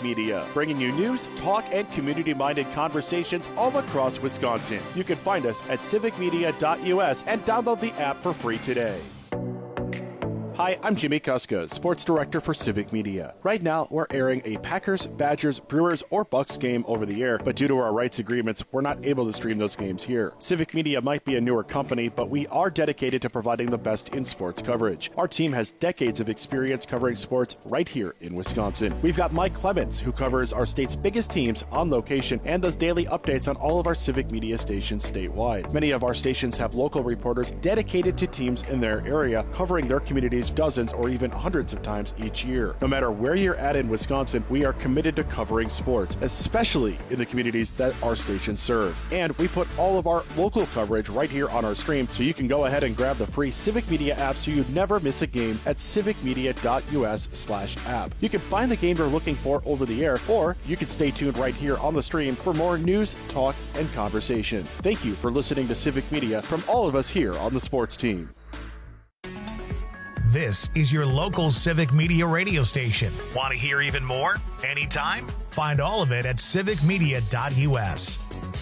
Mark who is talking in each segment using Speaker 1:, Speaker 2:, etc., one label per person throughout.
Speaker 1: Media, bringing you news, talk, and community-minded conversations all across Wisconsin. You can find us at civicmedia.us and download the app for free today. Hi, I'm Jimmy Kuska, Sports Director for Civic Media. Right now, we're airing a Packers, Badgers, Brewers, or Bucks game over the air, but due to our rights agreements, we're not able to stream those games here. Civic Media might be a newer company, but we are dedicated to providing the best in sports coverage. Our team has decades of experience covering sports right here in Wisconsin. We've got Mike Clemens, who covers our state's biggest teams on location and does daily updates on all of our Civic Media stations statewide. Many of our stations have local reporters dedicated to teams in their area, covering their communities dozens or even hundreds of times each year. No matter where you're at in Wisconsin, we are committed to covering sports, especially in the communities that our stations serve. And we put all of our local coverage right here on our stream, so you can go ahead and grab the free Civic Media app so you never miss a game at civicmedia.us/app. You can find the game you're looking for over the air, or you can stay tuned right here on the stream for more news, talk, and conversation. Thank you for listening to Civic Media from all of us here on the sports team.
Speaker 2: This is your local Civic Media radio station. Want to hear even more? Anytime? Find all of it at civicmedia.us.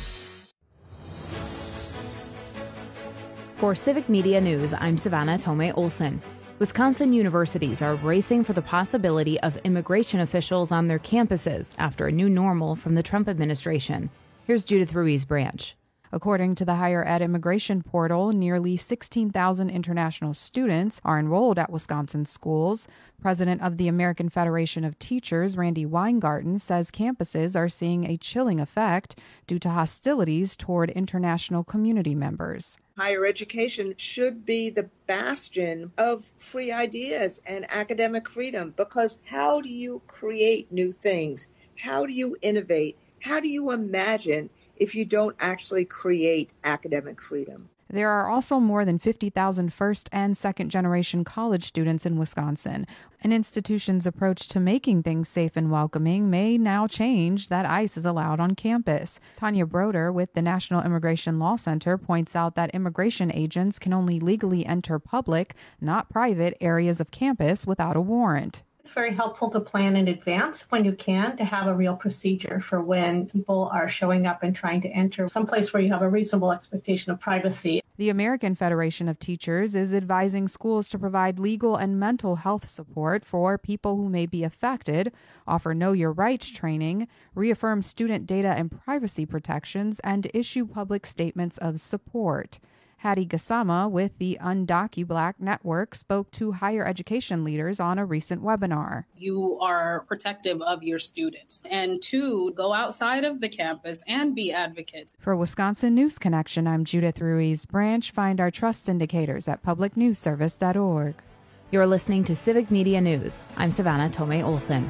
Speaker 3: For Civic Media News, I'm Savannah Tomei Olson. Wisconsin universities are racing for the possibility of immigration officials on their campuses after a new normal from the Trump administration. Here's Judith Ruiz-Branch.
Speaker 4: According to the Higher Ed Immigration Portal, nearly 16,000 international students are enrolled at Wisconsin schools. President of the American Federation of Teachers, Randy Weingarten, says campuses are seeing a chilling effect due to hostilities toward international community members.
Speaker 5: Higher education should be the bastion of free ideas and academic freedom, because how do you create new things? How do you innovate? How do you imagine if you don't actually create academic freedom?
Speaker 4: There are also more than 50,000 first and second generation college students in Wisconsin. An institution's approach to making things safe and welcoming may now change that ICE is allowed on campus. Tanya Broder with the National Immigration Law Center points out that immigration agents can only legally enter public, not private, areas of campus without a warrant.
Speaker 6: It's very helpful to plan in advance when you can, to have a real procedure for when people are showing up and trying to enter someplace where you have a reasonable expectation of privacy.
Speaker 4: The American Federation of Teachers is advising schools to provide legal and mental health support for people who may be affected, offer Know Your Rights training, reaffirm student data and privacy protections, and issue public statements of support. Hattie Gassama with the UndocuBlack Network spoke to higher education leaders on a recent webinar.
Speaker 7: You are protective of your students, and to go outside of the campus and be advocates.
Speaker 4: For Wisconsin News Connection, I'm Judith Ruiz-Branch. Find our trust indicators at publicnewsservice.org.
Speaker 3: You're listening to Civic Media News. I'm Savannah Tomei Olson.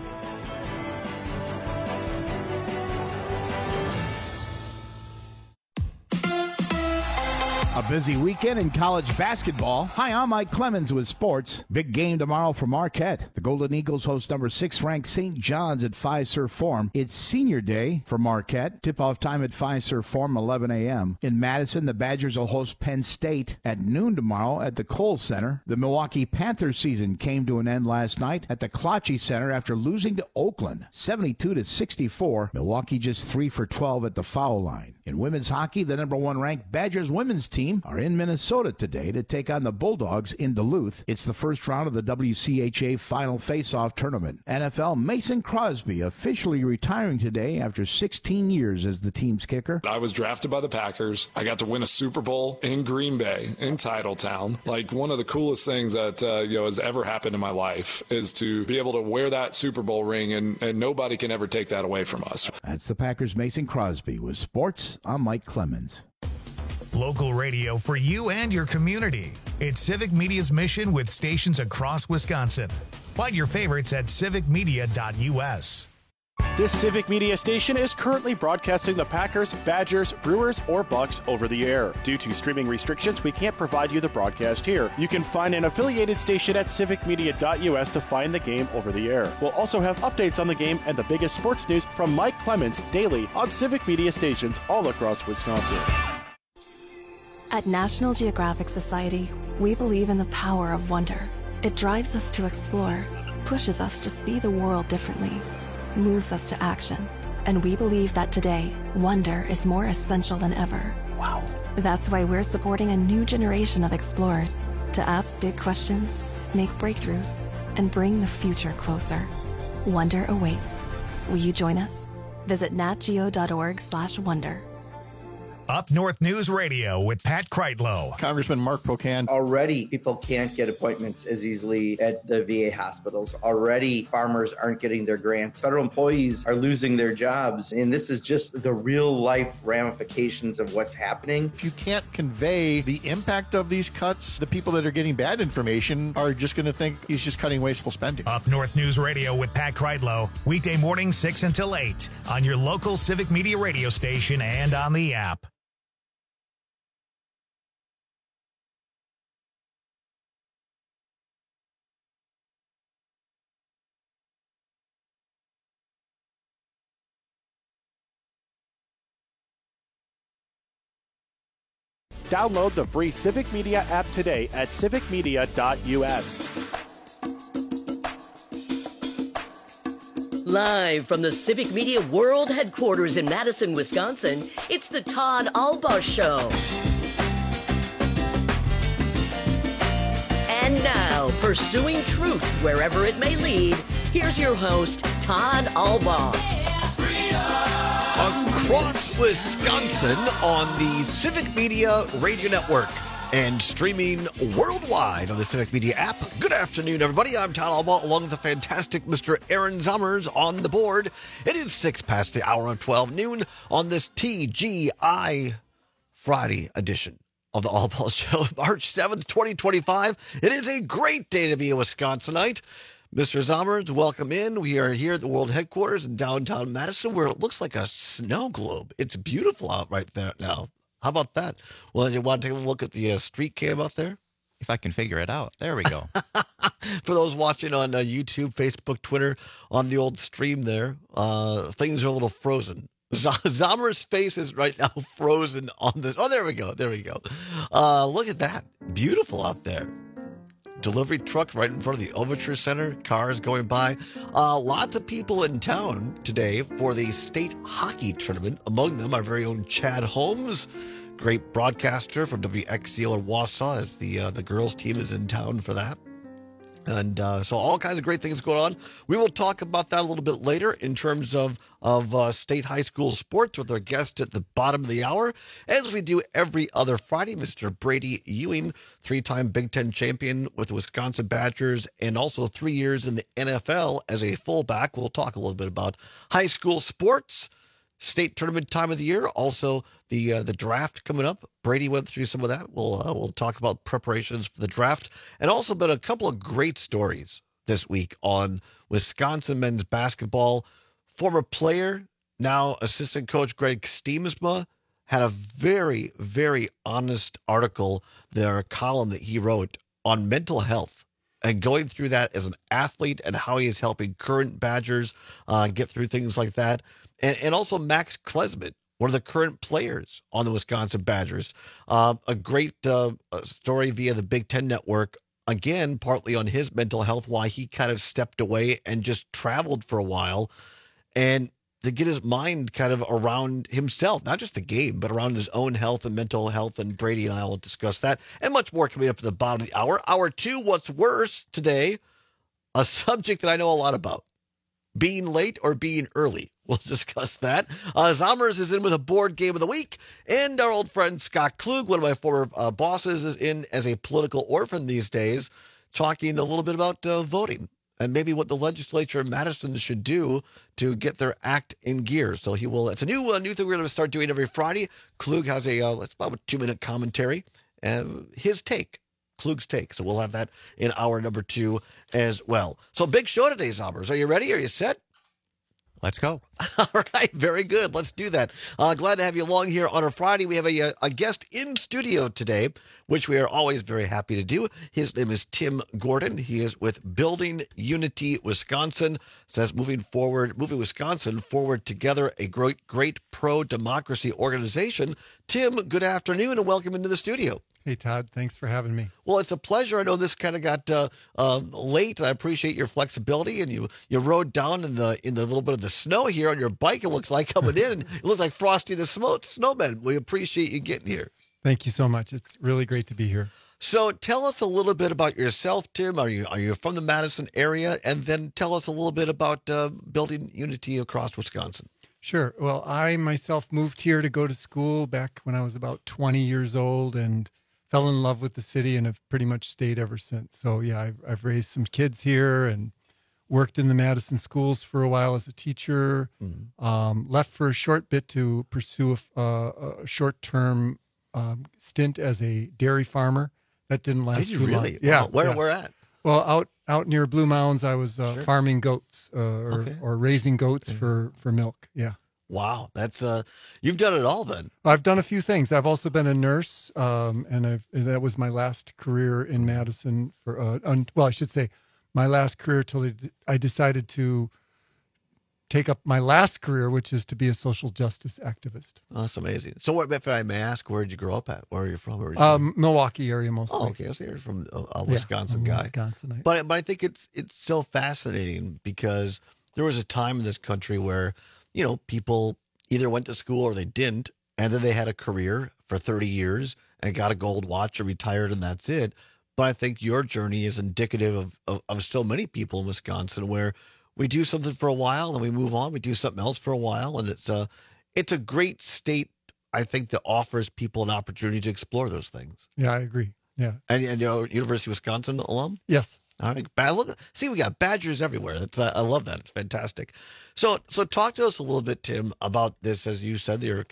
Speaker 8: A busy weekend in college basketball. Hi, I'm Mike Clemens with sports. Big game tomorrow for Marquette. The Golden Eagles host number 6 ranked St. John's at Fiserv Forum. It's senior day for Marquette. Tip-off time at Fiserv Forum, 11 a.m. In Madison, the Badgers will host Penn State at noon tomorrow at the Kohl Center. The Milwaukee Panthers season came to an end last night at the Klotchie Center after losing to Oakland, 72-64. Milwaukee just 3 for 12 at the foul line. In women's hockey, the number 1 ranked Badgers women's team are in Minnesota today to take on the Bulldogs in Duluth. It's the first round of the WCHA Final Face-Off Tournament. NFL Mason Crosby officially retiring today after 16 years as the team's kicker.
Speaker 9: I was drafted by the Packers. I got to win a Super Bowl in Green Bay, in Titletown. Like, one of the coolest things that has ever happened in my life is to be able to wear that Super Bowl ring, and nobody can ever take that away from us.
Speaker 8: That's the Packers' Mason Crosby. With sports, I'm Mike Clemens.
Speaker 2: Local radio for you and your community. It's Civic Media's mission with stations across Wisconsin. Find your favorites at civicmedia.us.
Speaker 1: This Civic Media station is currently broadcasting the Packers, Badgers, Brewers, or Bucks over the air. Due to streaming restrictions, we can't provide you the broadcast here. You can find an affiliated station at civicmedia.us to find the game over the air. We'll also have updates on the game and the biggest sports news from Mike Clemens daily on Civic Media stations all across Wisconsin.
Speaker 10: At National Geographic Society, we believe in the power of wonder. It drives us to explore, pushes us to see the world differently. moves us to action. And we believe that today, wonder is more essential than ever.
Speaker 8: Wow.
Speaker 10: That's why we're supporting a new generation of explorers to ask big questions, make breakthroughs, and bring the future closer. Wonder awaits. Will you join us? Visit natgeo.org/wonder.
Speaker 2: Up North News Radio with Pat Kreitlow.
Speaker 11: Congressman Mark Pocan.
Speaker 12: Already, people can't get appointments as easily at the VA hospitals. Already, farmers aren't getting their grants. Federal employees are losing their jobs. And this is just the real life ramifications of what's happening.
Speaker 11: If you can't convey the impact of these cuts, the people that are getting bad information are just going to think he's just cutting wasteful spending.
Speaker 2: Up North News Radio with Pat Kreitlow. Weekday mornings 6 until 8 on your local Civic Media radio station and on the app.
Speaker 1: Download the free Civic Media app today at civicmedia.us.
Speaker 13: Live from the Civic Media World Headquarters in Madison, Wisconsin, it's the Todd Albaugh Show. And now, pursuing truth wherever it may lead, here's your host, Todd Albaugh.
Speaker 14: Across Wisconsin on the Civic Media Radio Network and streaming worldwide on the Civic Media app. Good afternoon, everybody. I'm Todd Albaugh, along with the fantastic Mr. Aaron Zommers on the board. It is 6 past the hour of 12 noon on this TGI Friday edition of the Albaugh Show, March 7th, 2025. It is a great day to be a Wisconsinite. Mr. Zommers, welcome in. We are here at the World Headquarters in downtown Madison, where it looks like a snow globe. It's beautiful out right there now. How about that? Well, you want to take a look at the street cam out there?
Speaker 15: If I can figure it out. There we go.
Speaker 14: For those watching on YouTube, Facebook, Twitter, on the old stream there, things are a little frozen. Zommers' face is right now frozen on the... Oh, there we go. There we go. Look at that. Beautiful out there. Delivery truck right in front of the Overture Center, cars going by. Lots of people in town today for the state hockey tournament. Among them, our very own Chad Holmes, great broadcaster from WXCL in Wausau, as the girls team is in town for that. And so all kinds of great things going on. We will talk about that a little bit later in terms of state high school sports with our guest at the bottom of the hour. As we do every other Friday, Mr. Brady Ewing, 3-time Big Ten champion with the Wisconsin Badgers and also 3 years in the NFL as a fullback. We'll talk a little bit about high school sports, state tournament time of the year, also the draft coming up. Brady went through some of that. We'll talk about preparations for the draft, and also been a couple of great stories this week on Wisconsin men's basketball. Former player, now assistant coach Greg Steemsma, had a very, very honest article there, a column that he wrote on mental health and going through that as an athlete and how he is helping current Badgers get through things like that. And also Max Klesmit, one of the current players on the Wisconsin Badgers. A great story via the Big Ten Network, again, partly on his mental health, why he kind of stepped away and just traveled for a while and to get his mind kind of around himself, not just the game, but around his own health and mental health. And Brady and I will discuss that and much more coming up at the bottom of the hour. Hour 2, what's worse today, a subject that I know a lot about. Being late or being early. We'll discuss that. Zommers is in with a board game of the week. And our old friend Scott Klug, one of my former bosses, is in as a political orphan these days, talking a little bit about voting and maybe what the legislature in Madison should do to get their act in gear. So he will. It's a new thing we're going to start doing every Friday. Klug has it's about a 2-minute commentary. His take. Klug's take. So we'll have that in hour number 2 as well. So big show today, Zommers. Are you ready? Are you set?
Speaker 15: Let's go.
Speaker 14: All right. Very good. Let's do that. Glad to have you along here on a Friday. We have a guest in studio today, which we are always very happy to do. His name is Tim Gordon. He is with Building Unity Wisconsin. Says moving Wisconsin forward together, a great pro-democracy organization. Tim, good afternoon and welcome into the studio.
Speaker 16: Hey, Todd. Thanks for having me.
Speaker 14: Well, it's a pleasure. I know this kind of got late, and I appreciate your flexibility. And you rode down in the little bit of the snow here on your bike. It looks like coming in, and it looks like Frosty the Snowman. We appreciate you getting here.
Speaker 16: Thank you so much. It's really great to be here.
Speaker 14: So, tell us a little bit about yourself, Tim. Are you from the Madison area? And then tell us a little bit about building Unity across Wisconsin.
Speaker 16: Sure. Well, I myself moved here to go to school back when I was about 20 years old, and fell in love with the city and have pretty much stayed ever since. So yeah, I've raised some kids here and worked in the Madison schools for a while as a teacher. Left for a short bit to pursue a short-term stint as a dairy farmer. That didn't last
Speaker 14: Did you
Speaker 16: too
Speaker 14: really?
Speaker 16: long. Yeah.
Speaker 14: Wow. Where at?
Speaker 16: Well, out near Blue Mounds, I was farming goats or raising goats for milk. Yeah.
Speaker 14: Wow, that's you've done it all then.
Speaker 16: I've done a few things. I've also been a nurse, and that was my last career in Madison for well, I should say my last career till I decided to take up my last career, which is to be a social justice activist.
Speaker 14: Oh, that's amazing. So, if I may ask, where did you grow up at? Where are you from
Speaker 16: originally? Milwaukee area mostly.
Speaker 14: Oh, okay. So you're from a Wisconsin guy.
Speaker 16: Wisconsinite.
Speaker 14: But I think it's so fascinating because there was a time in this country where, you know, people either went to school or they didn't, and then they had a career for 30 years and got a gold watch or retired, and that's it. But I think your journey is indicative of so many people in Wisconsin where we do something for a while and we move on. We do something else for a while, and it's a great state, I think, that offers people an opportunity to explore those things.
Speaker 16: Yeah, I agree. Yeah.
Speaker 14: And you know, University of Wisconsin alum?
Speaker 16: Yes.
Speaker 14: All right. See, we got badgers everywhere. I love that. It's fantastic. So talk to us a little bit, Tim, about this. As you said, your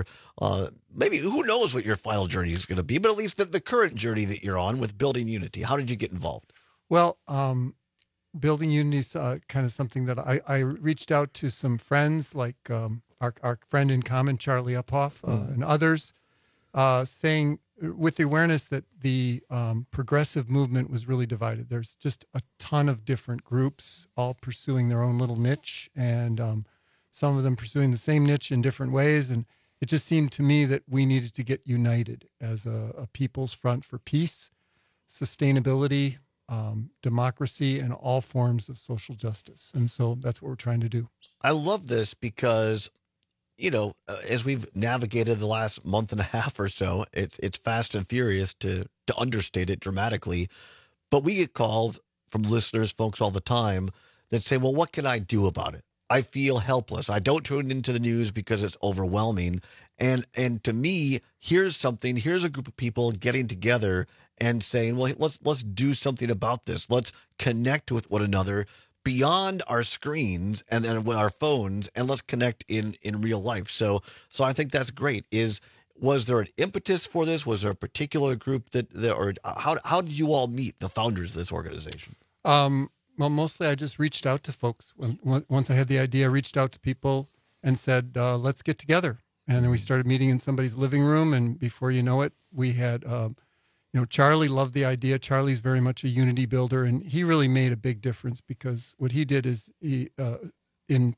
Speaker 14: maybe who knows what your final journey is going to be, but at least the current journey that you're on with building Unity. How did you get involved?
Speaker 16: Well, building Unity is kind of something that I reached out to some friends, like our friend in common, Charlie Uphoff, and others, saying, with the awareness that the progressive movement was really divided. There's just a ton of different groups all pursuing their own little niche, and some of them pursuing the same niche in different ways. And it just seemed to me that we needed to get united as a people's front for peace, sustainability, democracy, and all forms of social justice. And so that's what we're trying to do.
Speaker 14: I love this because, you know, as we've navigated the last month and a half or so, it's fast and furious to understate it dramatically. But we get calls from listeners, folks, all the time that say, well, what can I do about it? I feel helpless. I don't tune into the news because it's overwhelming. And to me, here's a group of people getting together and saying, well, let's do something about this. Let's connect with one another beyond our screens and our phones, and let's connect in real life. So I think that's great. Was there an impetus for this? Was there a particular group or how did you all meet the founders of this organization?
Speaker 16: Well, mostly I just reached out to folks. Once I had the idea, I reached out to people and said, let's get together. And then we started meeting in somebody's living room, and before you know it, we had Charlie loved the idea. Charlie's very much a unity builder, and he really made a big difference because what he did is in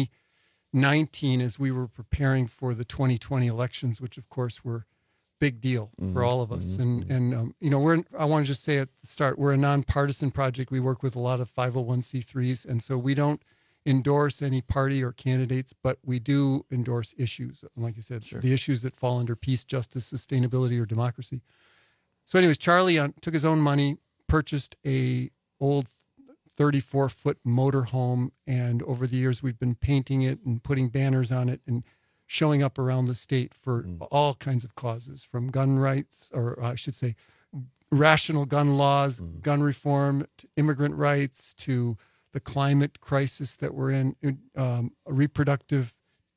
Speaker 16: 2019, as we were preparing for the 2020 elections, which of course were big deal for all of us. And I want to just say at the start, we're a nonpartisan project. We work with a lot of 501c3s, and so we don't endorse any party or candidates, but we do endorse issues. Like you said, the issues that fall under peace, justice, sustainability, or democracy. So anyways, Charlie took his own money, purchased a old 34-foot motorhome, and over the years we've been painting it and putting banners on it and showing up around the state for all kinds of causes, from gun rights, or I should say rational gun laws, gun reform, to immigrant rights, to the climate crisis that we're in, reproductive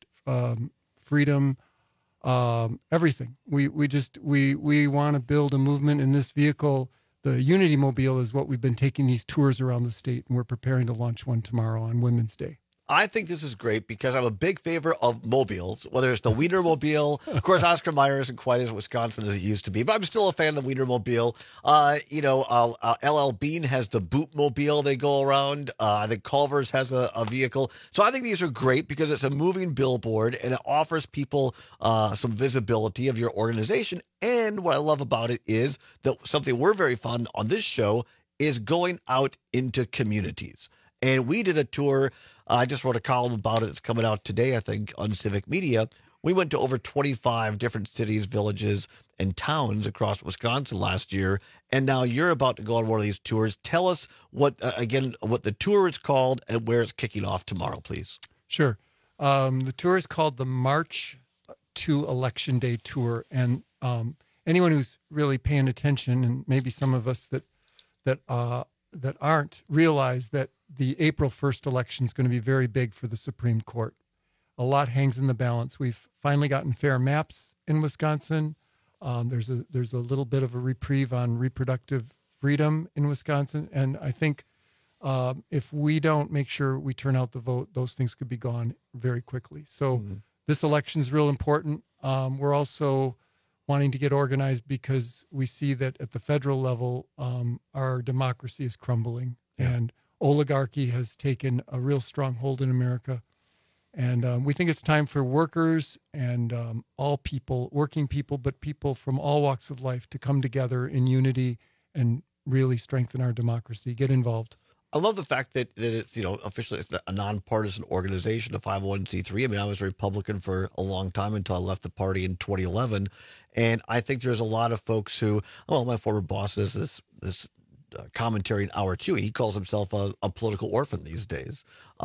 Speaker 16: freedom, everything. We want to build a movement in this vehicle. The Unity Mobile is what we've been taking these tours around the state, and we're preparing to launch one tomorrow on Women's Day.
Speaker 14: I think this is great because I'm a big favor of mobiles, whether it's the Wienermobile. Of course, Oscar Mayer isn't quite as Wisconsin as it used to be, but I'm still a fan of the Wienermobile. LL Bean has the Bootmobile they go around. I think Culver's has a vehicle. So I think these are great because it's a moving billboard and it offers people some visibility of your organization. And what I love about it is that something we're very fond on this show is going out into communities. And we did a tour. I just wrote a column about it. It's coming out today, I think, on Civic Media. We went to over 25 different cities, villages, and towns across Wisconsin last year. And now you're about to go on one of these tours. Tell us what the tour is called and where it's kicking off tomorrow, please.
Speaker 16: Sure. The tour is called the March to Election Day Tour. And anyone who's really paying attention, and maybe some of us that aren't, realize that the April 1st election is going to be very big for the Supreme Court. A lot hangs in the balance. We've finally gotten fair maps in Wisconsin. There's a little bit of a reprieve on reproductive freedom in Wisconsin. And I think if we don't make sure we turn out the vote, those things could be gone very quickly. So this election is real important. We're also wanting to get organized because we see that at the federal level, our democracy is crumbling. Yeah. And oligarchy has taken a real strong hold in America. And we think it's time for workers and all people, working people, but people from all walks of life to come together in unity and really strengthen our democracy, get involved.
Speaker 14: I love the fact that it's, officially it's a nonpartisan organization, a 501c3. I mean, I was a Republican for a long time until I left the party in 2011. And I think there's a lot of folks who, my former boss is this commentary in Hour 2. He calls himself a political orphan these days.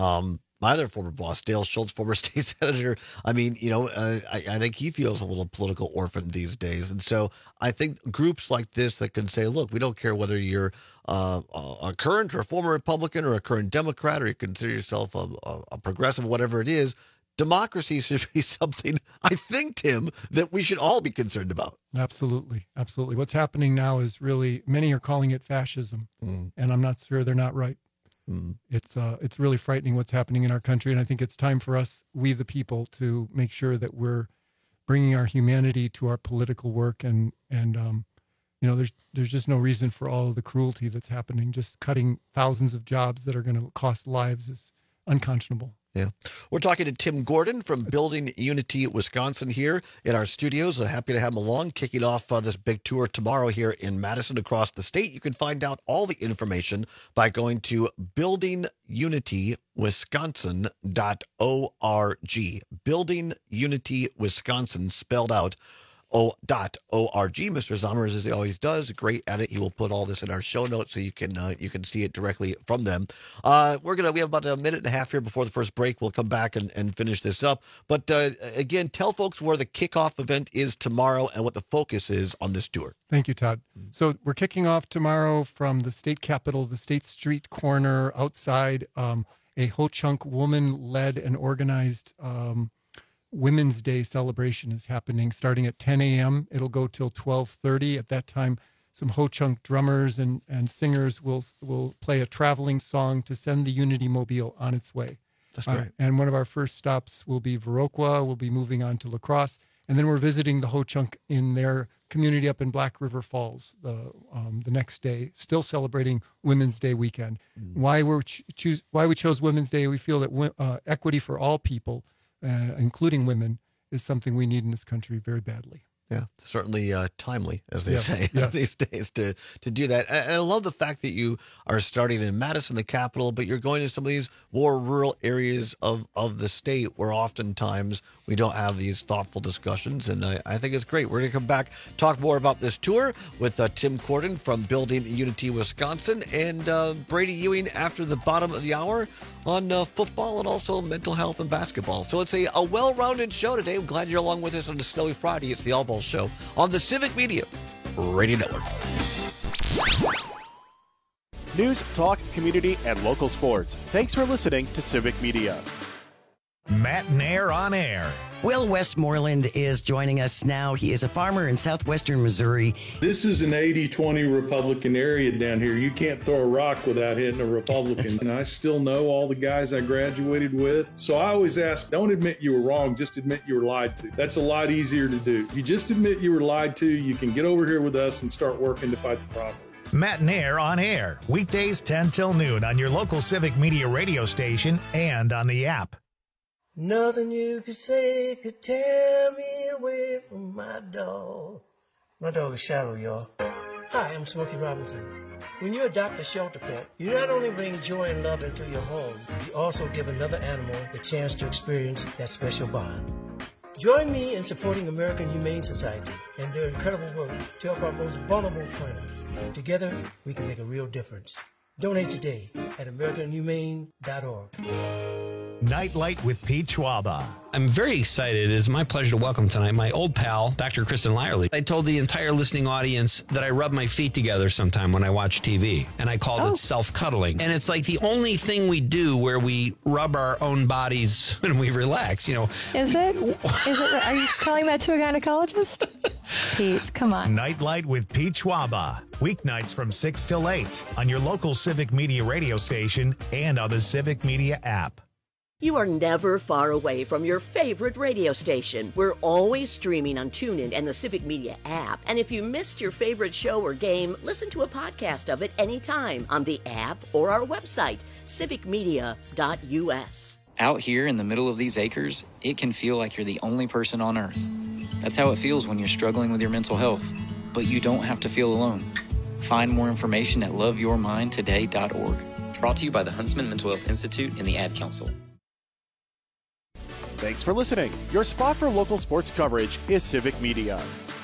Speaker 14: My other former boss, Dale Schultz, former state senator, I mean, I think he feels a little political orphan these days. And so I think groups like this that can say, look, we don't care whether you're a current or a former Republican or a current Democrat, or you consider yourself a progressive, whatever it is, democracy should be something, I think, Tim, that we should all be concerned about.
Speaker 16: Absolutely. Absolutely. What's happening now is really, many are calling it fascism, and I'm not sure they're not right. It's really frightening what's happening in our country, and I think it's time for us, we the people, to make sure that we're bringing our humanity to our political work, and there's just no reason for all of the cruelty that's happening. Just cutting thousands of jobs that are going to cost lives is unconscionable.
Speaker 14: Yeah. We're talking to Tim Gordon from Building Unity, Wisconsin here in our studios. Happy to have him along, kicking off this big tour tomorrow here in Madison across the state. You can find out all the information by going to buildingunitywisconsin.org. Building Unity Wisconsin, spelled out .org. Mr. Zommers, as he always does, great at it. He will put all this in our show notes so you can see it directly from them. We have about a minute and a half here before the first break. We'll come back and finish this up. But again, tell folks where the kickoff event is tomorrow and what the focus is on this tour.
Speaker 16: Thank you, Todd. So we're kicking off tomorrow from the state capitol, the State Street corner outside, a Ho-Chunk woman-led and organized Women's Day celebration is happening starting at 10 a.m. It'll go till 12:30. At that time, some Ho-Chunk drummers and singers will play a traveling song to send the Unity Mobile on its way.
Speaker 14: That's great.
Speaker 16: And one of our first stops will be Viroqua. We'll be moving on to La Crosse. And then we're visiting the Ho-Chunk in their community up in Black River Falls the next day, still celebrating Women's Day weekend. Why we chose Women's Day, we feel that equity for all people, including women, is something we need in this country very badly.
Speaker 14: Yeah, certainly timely, as they say these days, to do that. And I love the fact that you are starting in Madison, the capital, but you're going to some of these more rural areas of the state where oftentimes we don't have these thoughtful discussions. And I think it's great. We're going to come back, talk more about this tour with Tim Gordon from Building Unity, Wisconsin, and Brady Ewing after the bottom of the hour on football and also mental health and basketball. So it's a well-rounded show today. I'm glad you're along with us on a snowy Friday. It's the All Ball Show on the Civic Media Radio Network.
Speaker 1: News, talk, community, and local sports. Thanks for listening to Civic Media.
Speaker 2: Matt Nair on air.
Speaker 17: Will Westmoreland is joining us now. He is a farmer in southwestern Missouri.
Speaker 18: This is an 80-20 Republican area down here. You can't throw a rock without hitting a Republican. And I still know all the guys I graduated with. So I always ask, don't admit you were wrong, just admit you were lied to. That's a lot easier to do. If you just admit you were lied to, you can get over here with us and start working to fight the problem.
Speaker 2: Matt Nair on air, weekdays 10 till noon on your local Civic Media radio station and on the app.
Speaker 19: Nothing you could say could tear me away from my dog. My dog is Shadow, y'all. Hi, I'm Smokey Robinson. When you adopt a shelter pet, you not only bring joy and love into your home, you also give another animal the chance to experience that special bond. Join me in supporting American Humane Society and their incredible work to help our most vulnerable friends. Together, we can make a real difference. Donate today at AmericanHumane.org.
Speaker 2: Nightlight with Pete Schwaba.
Speaker 20: I'm very excited. It is my pleasure to welcome tonight my old pal, Dr. Kristen Lyerly. I told the entire listening audience that I rub my feet together sometime when I watch TV, and I called it self-cuddling. And it's like the only thing we do where we rub our own bodies when we relax, you know.
Speaker 21: Is it? Are you telling that to a gynecologist? Pete, come on.
Speaker 2: Nightlight with Pete Schwaba. Weeknights from 6 till 8 on your local Civic Media radio station and on the Civic Media app.
Speaker 13: You are never far away from your favorite radio station. We're always streaming on TuneIn and the Civic Media app. And if you missed your favorite show or game, listen to a podcast of it anytime on the app or our website, civicmedia.us.
Speaker 22: Out here in the middle of these acres, it can feel like you're the only person on Earth. That's how it feels when you're struggling with your mental health. But you don't have to feel alone. Find more information at loveyourmindtoday.org. Brought to you by the Huntsman Mental Health Institute and the Ad Council.
Speaker 1: Thanks for listening. Your spot for local sports coverage is Civic Media.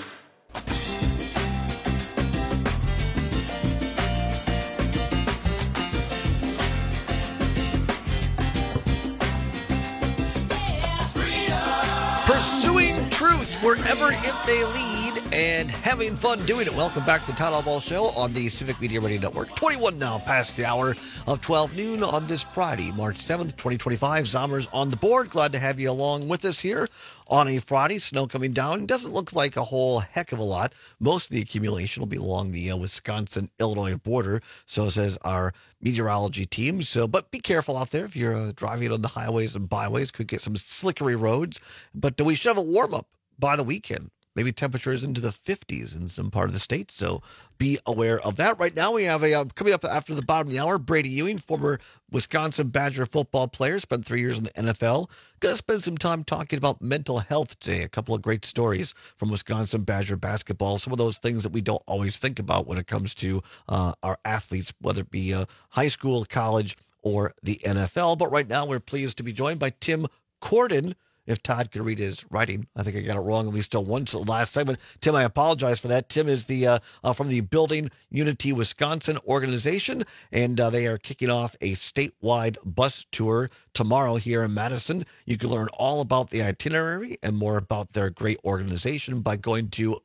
Speaker 14: Pursuing truth wherever it may lead and having fun doing it. Welcome back to the Town Hall Ball Show on the Civic Media Radio Network. 21 now past the hour of 12 noon on this Friday, March 7th, 2025. Zommers on the board. Glad to have you along with us here on a Friday. Snow coming down. Doesn't look like a whole heck of a lot. Most of the accumulation will be along the Wisconsin-Illinois border. So says our meteorology team. So, but be careful out there if you're driving on the highways and byways. Could get some slickery roads. But we should have a warm-up by the weekend. Maybe temperatures into the 50s in some part of the state, so be aware of that. Right now we have coming up after the bottom of the hour, Brady Ewing, former Wisconsin Badger football player, spent 3 years in the NFL. Going to spend some time talking about mental health today. A couple of great stories from Wisconsin Badger basketball, some of those things that we don't always think about when it comes to our athletes, whether it be high school, college, or the NFL. But right now we're pleased to be joined by Tim Corden. If Todd could read his writing, I think I got it wrong at least once the last segment. Tim, I apologize for that. Tim is the from the Building Unity Wisconsin organization, and they are kicking off a statewide bus tour tomorrow here in Madison. You can learn all about the itinerary and more about their great organization by going to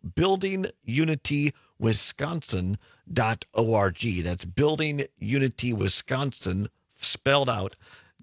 Speaker 14: buildingunitywisconsin.org. That's Building Unity Wisconsin, spelled out,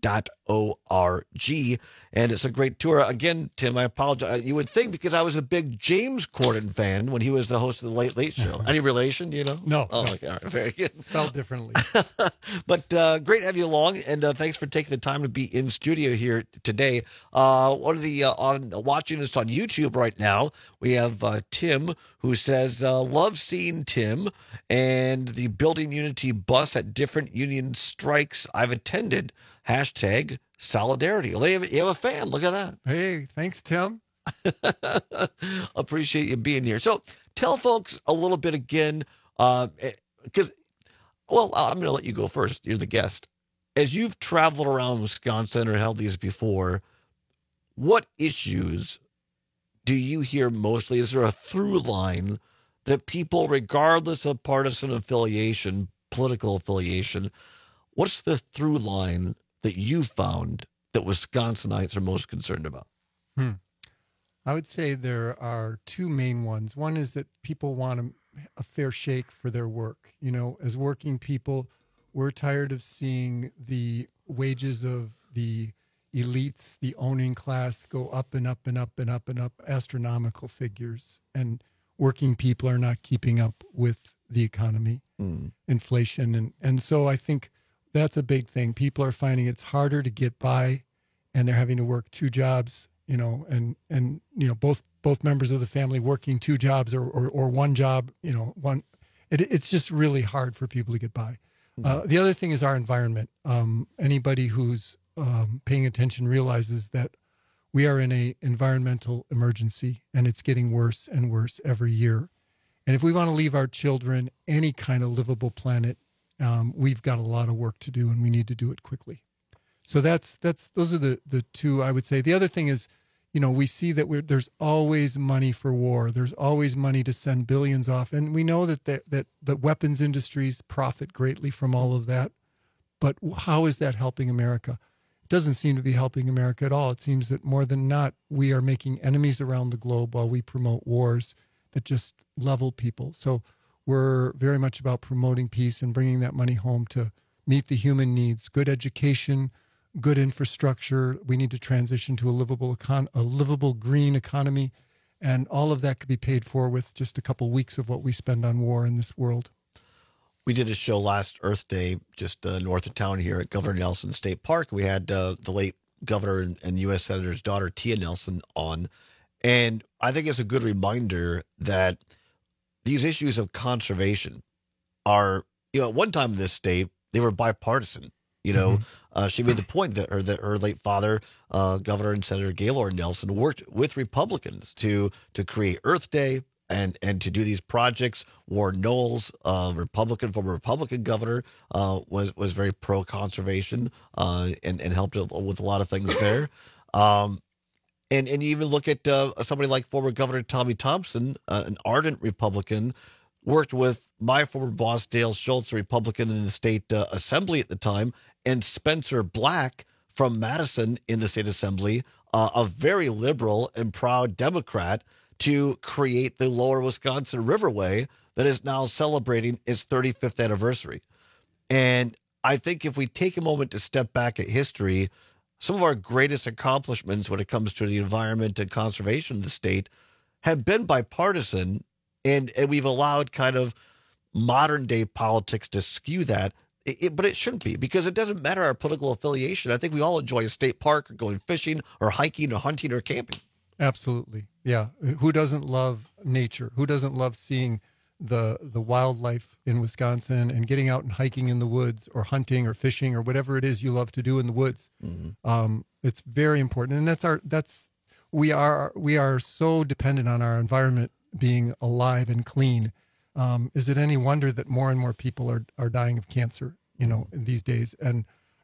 Speaker 14: .org, and it's a great tour. Again, Tim, I apologize. You would think because I was a big James Corden fan when he was the host of the Late Late Show. Any relation? Do you know?
Speaker 16: No.
Speaker 14: Oh, okay. All right. Very good.
Speaker 16: Spelled differently.
Speaker 14: But great to have you along, and thanks for taking the time to be in studio here today. One of the watching us on YouTube right now, we have Tim who says, love seeing Tim and the Building Unity bus at different union strikes I've attended. Hashtag solidarity. Well, you have a fan. Look at that.
Speaker 16: Hey, thanks, Tim.
Speaker 14: Appreciate you being here. So tell folks a little bit again, because, well, I'm going to let you go first. You're the guest. As you've traveled around Wisconsin or held these before, what issues do you hear mostly? Is there a through line that people, regardless of partisan affiliation, political affiliation, what's the through line that you found that Wisconsinites are most concerned about?
Speaker 16: I would say there are two main ones. One is that people want a fair shake for their work. You know, as working people, we're tired of seeing the wages of the elites, the owning class, go up and up and up and up and up, astronomical figures. And working people are not keeping up with the economy, inflation. And so I think that's a big thing. People are finding it's harder to get by, and they're having to work two jobs, and both members of the family working two jobs or one job, one. It's just really hard for people to get by. The other thing is our environment. Anybody who's paying attention realizes that we are in an environmental emergency, and it's getting worse and worse every year. And if we want to leave our children any kind of livable planet, we've got a lot of work to do, and we need to do it quickly. So those are the two I would say. The other thing is, we see that there's always money for war. There's always money to send billions off. And we know that the weapons industries profit greatly from all of that. But how is that helping America? It doesn't seem to be helping America at all. It seems that more than not, we are making enemies around the globe while we promote wars that just level people. So we're very much about promoting peace and bringing that money home to meet the human needs, good education, good infrastructure. We need to transition to a livable green economy, and all of that could be paid for with just a couple weeks of what we spend on war in this world.
Speaker 14: We did a show last Earth Day just north of town here at Governor Nelson State Park. We had the late governor and U.S. Senator's daughter, Tia Nelson, on. And I think it's a good reminder that these issues of conservation are, at one time in this state, they were bipartisan. She made the point that her late father, Governor and Senator Gaylord Nelson, worked with Republicans to create Earth Day and to do these projects. Warren Knowles, former Republican governor, was very pro conservation and helped with a lot of things there. And you even look at somebody like former Governor Tommy Thompson, an ardent Republican, worked with my former boss, Dale Schultz, a Republican in the state assembly at the time, and Spencer Black from Madison in the state assembly, a very liberal and proud Democrat, to create the Lower Wisconsin Riverway that is now celebrating its 35th anniversary. And I think if we take a moment to step back at history, some of our greatest accomplishments when it comes to the environment and conservation of the state have been bipartisan, and we've allowed kind of modern day politics to skew that. But it shouldn't be, because it doesn't matter our political affiliation. I think we all enjoy a state park or going fishing or hiking or hunting or camping.
Speaker 16: Absolutely. Yeah. Who doesn't love nature? Who doesn't love seeing the wildlife in Wisconsin and getting out and hiking in the woods or hunting or fishing or whatever it is you love to do in the woods? Mm-hmm. It's very important. And we are so dependent on our environment being alive and clean. Is it any wonder that more and more people are dying of cancer, in these days? And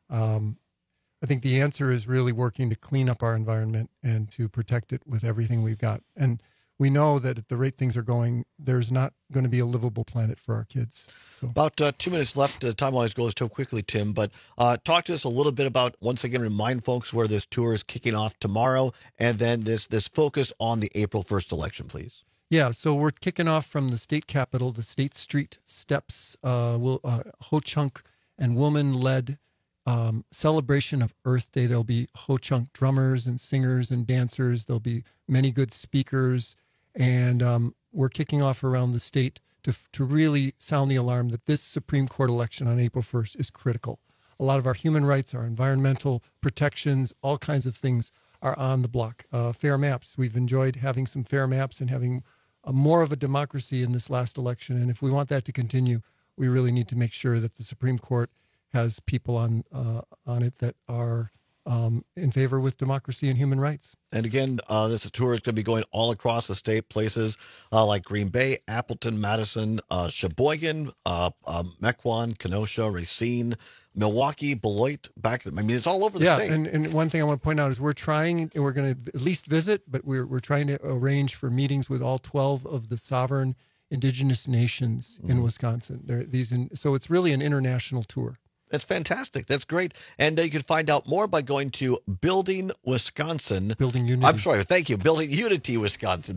Speaker 16: I think the answer is really working to clean up our environment and to protect it with everything we've got. And we know that at the rate things are going, there's not going to be a livable planet for our kids. So
Speaker 14: about 2 minutes left. Time always goes too quickly, Tim. But talk to us a little bit about, once again, remind folks where this tour is kicking off tomorrow, and then this focus on the April 1st election, please.
Speaker 16: Yeah, so we're kicking off from the state capitol, the State Street steps, Ho-Chunk and woman-led celebration of Earth Day. There'll be Ho-Chunk drummers and singers and dancers. There'll be many good speakers. And we're kicking off around the state to really sound the alarm that this Supreme Court election on April 1st is critical. A lot of our human rights, our environmental protections, all kinds of things are on the block. Fair maps. We've enjoyed having some fair maps and having more of a democracy in this last election. And if we want that to continue, we really need to make sure that the Supreme Court has people on it that are in favor with democracy and human rights.
Speaker 14: And again, this tour is going to be going all across the state, places like Green Bay, Appleton, Madison, Sheboygan, Mequon, Kenosha, Racine, Milwaukee, Beloit, it's all over the state.
Speaker 16: Yeah, and one thing I want to point out is we're going to at least visit, but we're trying to arrange for meetings with all 12 of the sovereign indigenous nations in Wisconsin. So it's really an international tour.
Speaker 14: That's fantastic. That's great. And you can find out more by going to Building Wisconsin.
Speaker 16: Building Unity.
Speaker 14: I'm sorry. Thank you. Building Unity Wisconsin.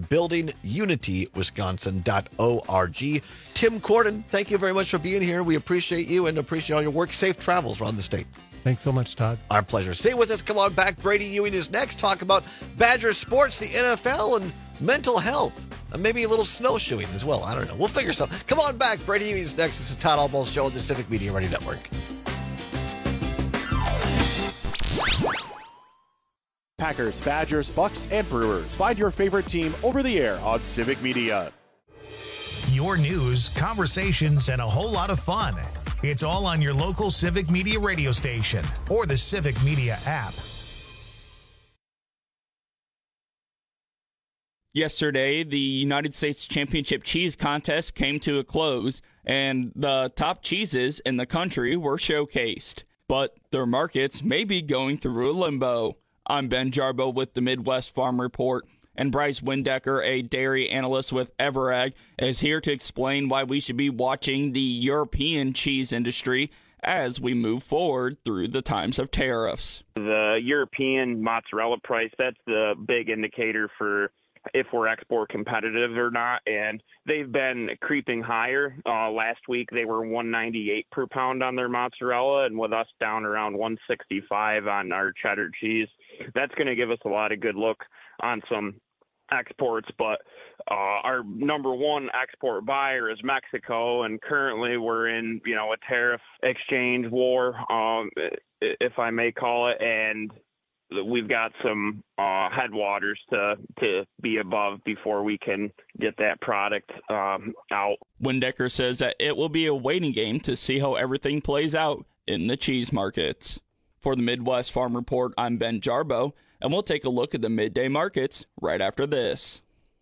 Speaker 14: BuildingUnityWisconsin.org. Tim Corden, thank you very much for being here. We appreciate you and appreciate all your work. Safe travels around the state.
Speaker 16: Thanks so much, Todd.
Speaker 14: Our pleasure. Stay with us. Come on back. Brady Ewing is next. Talk about Badger sports, the NFL, and mental health. And maybe a little snowshoeing as well. I don't know. We'll figure something. Come on back. Brady Ewing is next. It's the Todd Albaugh Show on the Civic Media Radio Network.
Speaker 1: Packers, Badgers, Bucks, and Brewers. Find your favorite team over the air on Civic Media.
Speaker 2: Your news, conversations, and a whole lot of fun. It's all on your local Civic Media radio station or the Civic Media app.
Speaker 5: Yesterday, the United States Championship Cheese Contest came to a close, and the top cheeses in the country were showcased. But their markets may be going through a limbo. I'm Ben Jarbo with the Midwest Farm Report, and Bryce Windecker, a dairy analyst with Everag, is here to explain why we should be watching the European cheese industry as we move forward through the times of tariffs.
Speaker 6: The European mozzarella price, that's the big indicator for if we're export competitive or not, and they've been creeping higher. Last week they were $1.98 per pound on their mozzarella, and with us down around $1.65 on our cheddar cheese. That's going to give us a lot of good look on some exports, but our number one export buyer is Mexico, and currently we're in a tariff exchange war, if I may call it, and we've got some headwaters to be above before we can get that product out.
Speaker 5: Windecker says that it will be a waiting game to see how everything plays out in the cheese markets. For the Midwest Farm Report, I'm Ben Jarbo, and we'll take a look at the midday markets right after this.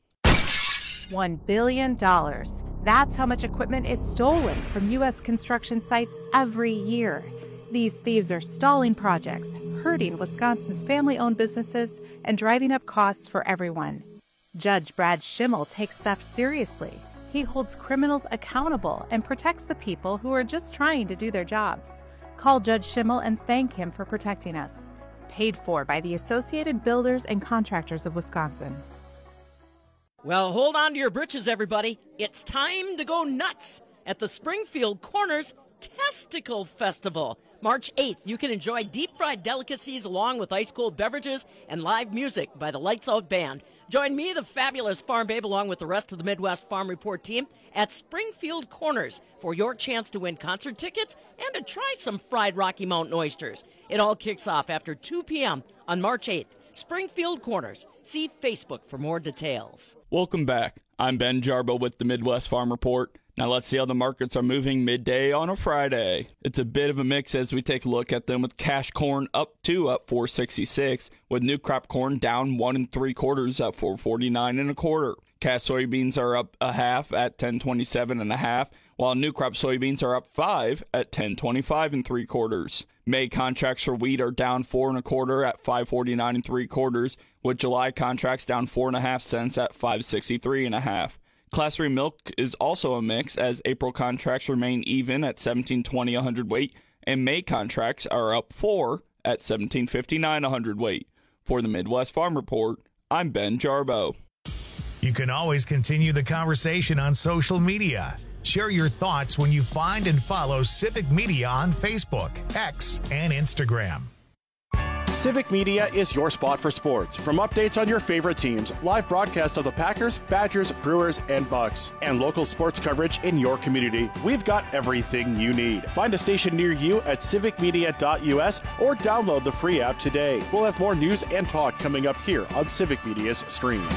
Speaker 4: $1 billion. That's how much equipment is stolen from U.S. construction sites every year. These thieves are stalling projects, hurting Wisconsin's family-owned businesses, and driving up costs for everyone. Judge Brad Schimmel takes theft seriously. He holds criminals accountable and protects the people who are just trying to do their jobs. Call Judge Schimmel and thank him for protecting us. Paid for by the Associated Builders and Contractors of Wisconsin.
Speaker 23: Well, hold on to your britches, everybody. It's time to go nuts at the Springfield Corners Testicle Festival. March 8th, you can enjoy deep-fried delicacies along with ice-cold beverages and live music by the Lights Out Band. Join me, the fabulous Farm Babe, along with the rest of the Midwest Farm Report team at Springfield Corners for your chance to win concert tickets and to try some fried Rocky Mountain oysters. It all kicks off after 2 p.m. on March 8th. Springfield Corners. See Facebook for more details.
Speaker 5: Welcome back. I'm Ben Jarbo with the Midwest Farm Report. Now let's see how the markets are moving midday on a Friday. It's a bit of a mix as we take a look at them, with cash corn up $4.66, with new crop corn down 1 3/4 at $4.49 1/4. Cash soybeans are up a half at $10.27 1/2, while new crop soybeans are up 5 at $10.25 3/4. May contracts for wheat are down 4 1/4 at $5.49 3/4, with July contracts down 4.5 cents at $5.63 1/2. Class 3 milk is also a mix, as April contracts remain even at $17.20 a hundredweight, and May contracts are up 4 at $17.59 a hundredweight. For the Midwest Farm Report, I'm Ben Jarbo.
Speaker 2: You can always continue the conversation on social media. Share your thoughts when you find and follow Civic Media on Facebook, X, and Instagram.
Speaker 1: Civic Media is your spot for sports. From updates on your favorite teams, live broadcasts of the Packers, Badgers, Brewers, and Bucks, and local sports coverage in your community, we've got everything you need. Find a station near you at civicmedia.us or download the free app today. We'll have more news and talk coming up here on Civic Media's stream.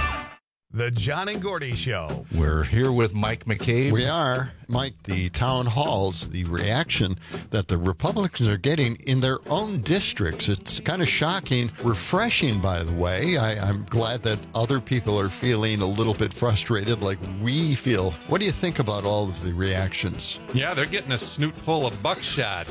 Speaker 2: The John and Gordy Show.
Speaker 24: We're here with Mike McCabe. We are. Mike, the town halls, the reaction that the Republicans are getting in their own districts, it's kind of shocking, refreshing, by the way. I'm glad that other people are feeling a little bit frustrated like we feel. What do you think about all of the reactions?
Speaker 25: Yeah, they're getting a snoot full of buckshot.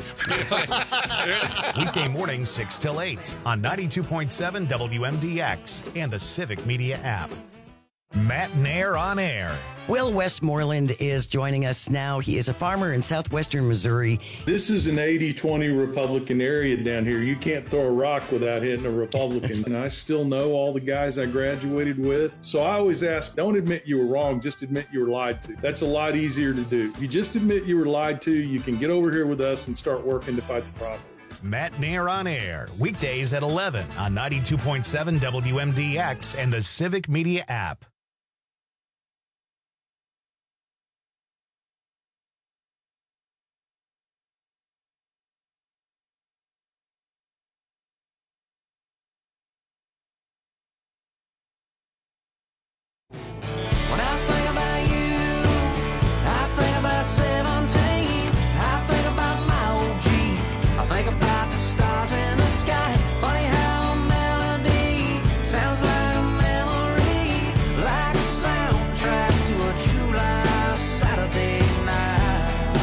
Speaker 2: Weekday mornings 6 till 8 on 92.7 WMDX and the Civic Media app. Matt Nair on air.
Speaker 17: Will Westmoreland is joining us now. He is a farmer in southwestern Missouri.
Speaker 18: This is an 80-20 Republican area down here. You can't throw a rock without hitting a Republican. And I still know all the guys I graduated with. So I always ask, don't admit you were wrong, just admit you were lied to. That's a lot easier to do. If you just admit you were lied to, you can get over here with us and start working to fight the problem.
Speaker 2: Matt Nair on Air, weekdays at 11 on 92.7 WMDX and the Civic Media app.
Speaker 3: When I think about you, I think about 17. I think about my old G. I think about the stars in the sky. Funny how a melody sounds like a memory, like a soundtrack to a July Saturday night.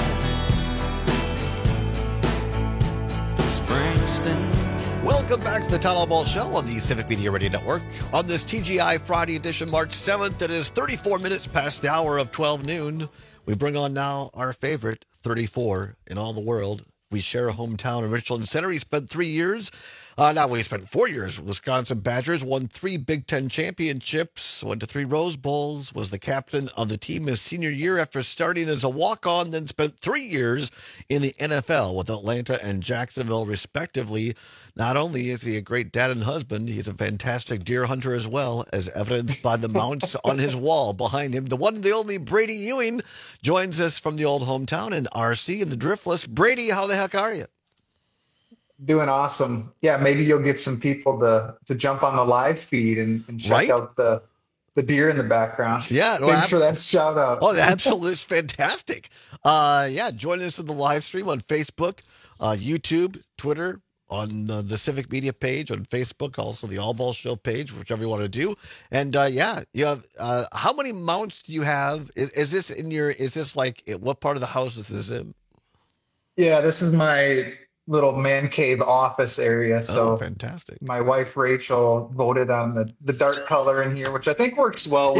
Speaker 3: Springsteen.
Speaker 14: Welcome back to the Town Hall Ball Show on the Civic Media Radio Network. On this TGI Friday edition, March 7th, it is 34 minutes past the hour of 12 noon. We bring on now our favorite 34 in all the world. We share a hometown in Richland Center. He spent 3 years. He spent 4 years with Wisconsin Badgers, won 3 Big Ten championships, went to 3 Rose Bowls, was the captain of the team his senior year after starting as a walk-on, then spent 3 years in the NFL with Atlanta and Jacksonville, respectively. Not only is he a great dad and husband, he's a fantastic deer hunter as well, as evidenced by the mounts on his wall behind him. The one and the only Brady Ewing joins us from the old hometown in RC in the Driftless. Brady, how the heck are you?
Speaker 7: Doing awesome. Yeah, maybe you'll get some people to jump on the live feed and check out the deer in the background.
Speaker 14: Yeah.
Speaker 7: Thanks for that shout out.
Speaker 14: Oh, absolutely. It's fantastic. Join us in the live stream on Facebook, YouTube, Twitter, on the Civic Media page on Facebook, also the All Ball Show page, whichever you want to do. And you have how many mounts do you have? Is this like what part of the house is this in?
Speaker 7: Yeah, this is my little man cave office area. So
Speaker 14: fantastic.
Speaker 7: My wife Rachel voted on the dark color in here, which I think works well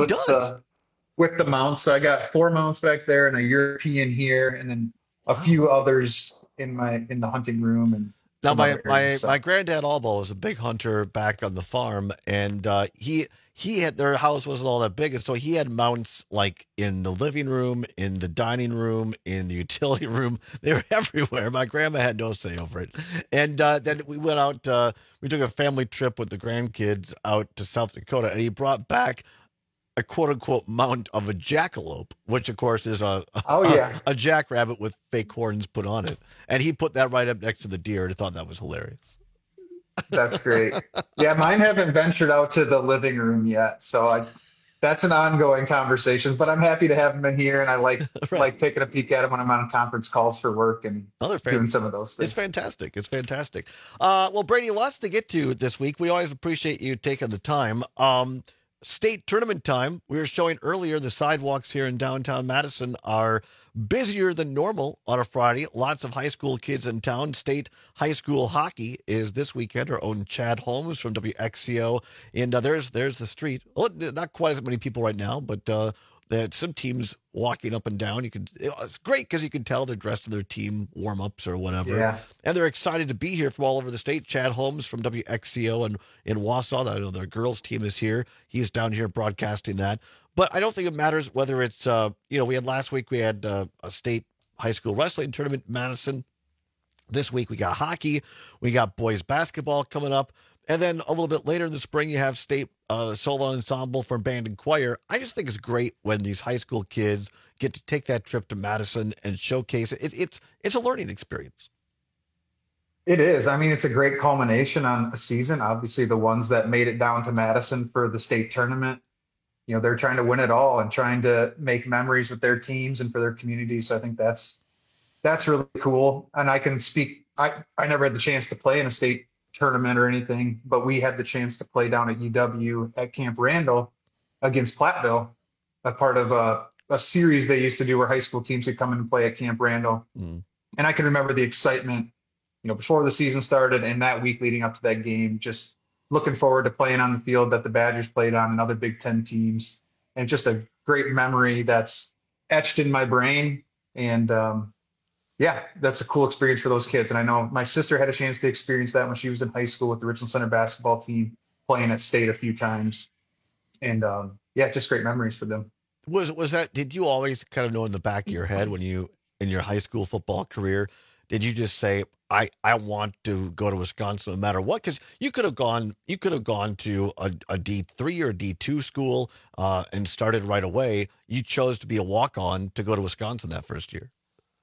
Speaker 7: with the mounts. So I got 4 mounts back there and a European here, and then a few others in the hunting room. And
Speaker 14: now my granddad Albo was a big hunter back on the farm, and he had, their house wasn't all that big, and so he had mounts like in the living room, in the dining room, in the utility room. They were everywhere. My grandma had no say over it. And then we went out, we took a family trip with the grandkids out to South Dakota, and he brought back a quote-unquote mount of a jackalope, which of course is a jackrabbit with fake horns put on it. And he put that right up next to the deer, and I thought that was hilarious.
Speaker 7: That's great. Yeah, mine haven't ventured out to the living room yet, so that's an ongoing conversation. But I'm happy to have them in here, and I like taking a peek at them when I'm on conference calls for work and doing some of those things.
Speaker 14: It's fantastic. It's fantastic. Well, Brady, lots to get to this week. We always appreciate you taking the time. State tournament time. We were showing earlier the sidewalks here in downtown Madison are busier than normal on a Friday. Lots of high school kids in town. State high school hockey is this weekend. Our own Chad Holmes from WXCO. And there's the street. Well, not quite as many people right now, but they had some teams walking up and down. It's great because you can tell they're dressed in their team warm-ups or whatever. Yeah. And they're excited to be here from all over the state. Chad Holmes from WXCO and in Wausau. I know their girls team is here. He's down here broadcasting that. But I don't think it matters whether it's, we had last week, we had a state high school wrestling tournament in Madison. This week we got hockey. We got boys basketball coming up. And then a little bit later in the spring, you have state solo ensemble for band and choir. I just think it's great when these high school kids get to take that trip to Madison and showcase it. It's a learning experience.
Speaker 7: It is. I mean, it's a great culmination on a season. Obviously, the ones that made it down to Madison for the state tournament, they're trying to win it all and trying to make memories with their teams and for their communities. So I think that's really cool. And I can speak. I never had the chance to play in a state tournament or anything, but we had the chance to play down at UW at Camp Randall against Platteville, a part of a series they used to do where high school teams could come in and play at Camp Randall. And I can remember the excitement, before the season started and that week leading up to that game, just looking forward to playing on the field that the Badgers played on and other Big Ten teams. And just a great memory that's etched in my brain. And that's a cool experience for those kids. And I know my sister had a chance to experience that when she was in high school with the Richland Center basketball team, playing at state a few times. And just great memories for them. Was that, did you always kind of know in the back of your head when you, in your high school football career,
Speaker 14: did you just say, I want to go to Wisconsin no matter what? Because you could have gone to a D3 or a D2 school and started right away. You chose to be a walk-on to go to Wisconsin that first year.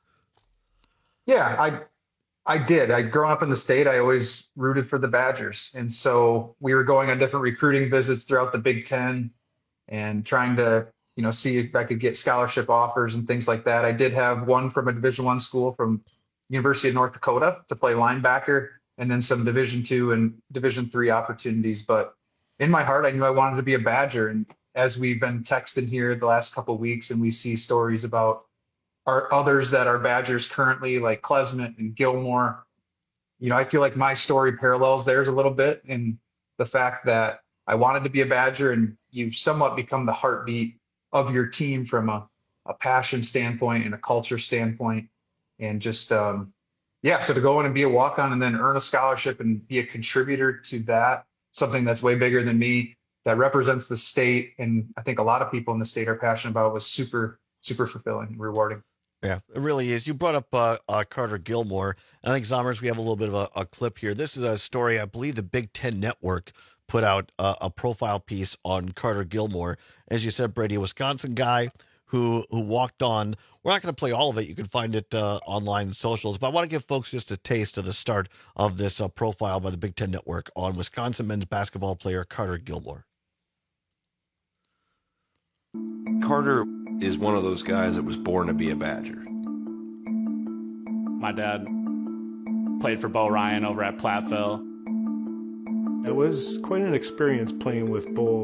Speaker 7: Yeah, I did. Growing up in the state, I always rooted for the Badgers. And so we were going on different recruiting visits throughout the Big Ten and trying to, see if I could get scholarship offers and things like that. I did have one from a Division I school from University of North Dakota to play linebacker, and then some Division II and Division III opportunities. But in my heart, I knew I wanted to be a Badger. And as we've been texting here the last couple of weeks, and we see stories about our others that are Badgers currently, like Klesmit and Gilmore, I feel like my story parallels theirs a little bit in the fact that I wanted to be a Badger, and you somewhat become the heartbeat of your team from a passion standpoint and a culture standpoint. And just, so to go in and be a walk-on and then earn a scholarship and be a contributor to that, something that's way bigger than me, that represents the state, and I think a lot of people in the state are passionate about, was super, super fulfilling and rewarding.
Speaker 14: Yeah, it really is. You brought up Carter Gilmore. I think, Zommers, we have a little bit of a clip here. This is a story, I believe the Big Ten Network put out a profile piece on Carter Gilmore. As you said, Brady, a Wisconsin guy who walked on. We're not going to play all of it. You can find it online in socials. But I want to give folks just a taste of the start of this profile by the Big Ten Network on Wisconsin men's basketball player Carter Gilmore.
Speaker 8: Carter is one of those guys that was born to be a Badger.
Speaker 9: My dad played for Bo Ryan over at Platteville.
Speaker 10: It was quite an experience playing with Bo.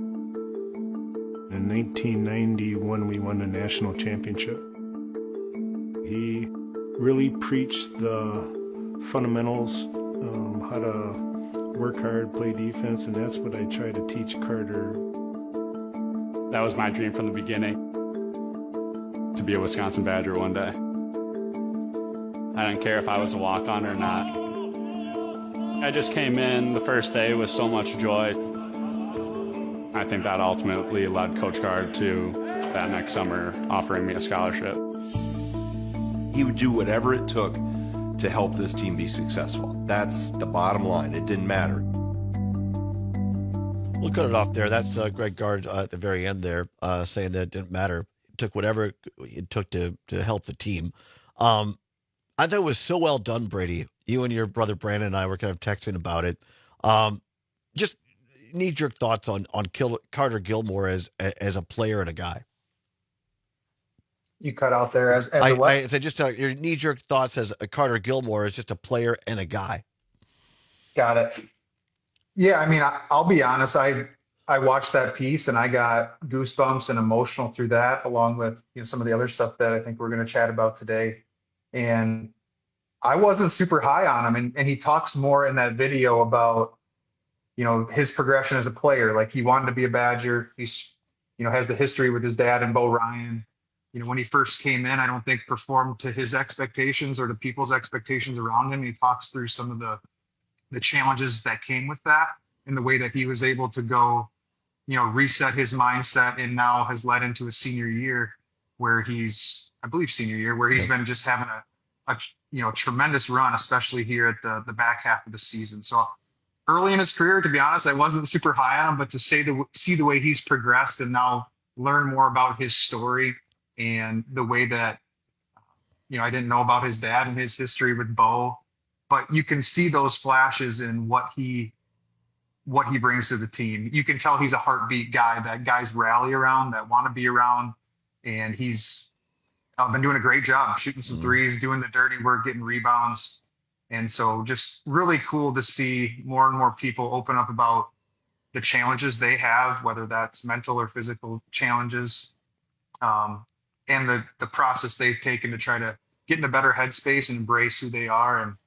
Speaker 10: In 1990, when we won the national championship, he really preached the fundamentals, how to work hard, play defense, and that's what I try to teach Carter.
Speaker 9: That was my dream from the beginning, to be a Wisconsin Badger one day. I didn't care if I was a walk-on or not. I just came in the first day with so much joy. I think that ultimately led Coach Card to that next summer offering me a scholarship.
Speaker 8: He would do whatever it took to help this team be successful. That's the bottom line. It didn't matter.
Speaker 14: We'll cut it off there. That's Greg Gard at the very end there saying that it didn't matter. It took whatever it took to help the team. I thought it was so well done, Brady. You and your brother Brandon and I were kind of texting about it. Just knee-jerk thoughts on Carter Gilmore as a player and a guy.
Speaker 7: You cut out there as a what?
Speaker 14: I said just your knee-jerk thoughts as a Carter Gilmore as just a player and a guy.
Speaker 7: Got it. Yeah, I mean, I'll be honest. I watched that piece and I got goosebumps and emotional through that, along with some of the other stuff that I think we're going to chat about today. And I wasn't super high on him, and he talks more in that video about his progression as a player. Like, he wanted to be a Badger. He's has the history with his dad and Bo Ryan. When he first came in, I don't think performed to his expectations or to people's expectations around him. He talks through some of the challenges that came with that and the way that he was able to go, reset his mindset, and now has led into a senior year where he's been just having a tremendous run, especially here at the back half of the season. So early in his career, to be honest, I wasn't super high on him, but to see the way he's progressed and now learn more about his story and the way that, I didn't know about his dad and his history with Bo, but you can see those flashes in what he brings to the team. You can tell he's a heartbeat guy that guys rally around, that want to be around, and he's been doing a great job shooting some threes, doing the dirty work, getting rebounds. And so just really cool to see more and more people open up about the challenges they have, whether that's mental or physical challenges, and the process they've taken to try to get in a better headspace and embrace who they are, and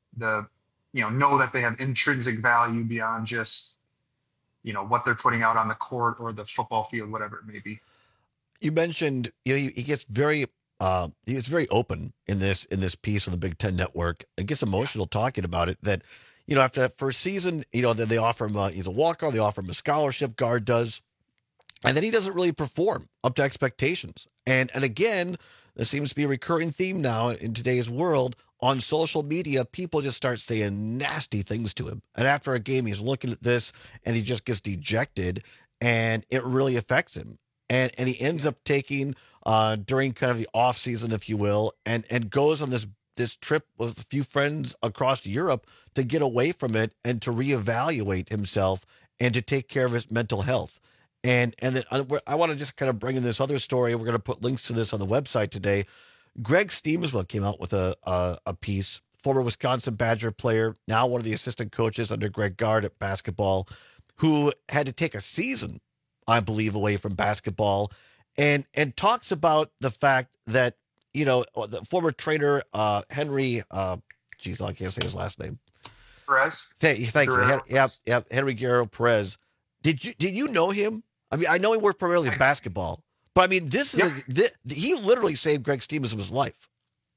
Speaker 7: know that they have intrinsic value beyond just, what they're putting out on the court or the football field, whatever it may be. You
Speaker 14: mentioned, he gets very open in this piece on the Big Ten Network. It gets emotional talking about it, that, after that first season, then they offer him, he's a walk-on, they offer him a scholarship, Guard does, and then he doesn't really perform up to expectations. And again, there seems to be a recurring theme now in today's world. on social media, people just start saying nasty things to him. And after a game, he's looking at this and he just gets dejected, and it really affects him. And he ends up taking during kind of the off season, if you will, and goes on this trip with a few friends across Europe to get away from it and to reevaluate himself and to take care of his mental health. And then I want to just kind of bring in this other story. We're going to put links to this on the website today. Greg Steamsma came out with a piece, former Wisconsin Badger player, now one of the assistant coaches under Greg Gard at basketball, who had to take a season, I believe, away from basketball, and talks about the fact that, the former trainer, Henry, I can't say his last name.
Speaker 7: Perez.
Speaker 14: Thank you. Yep. Henry Guerrero Perez. Did you know him? I mean, I know he worked primarily in basketball, but I mean, he literally saved Greg Steams's life.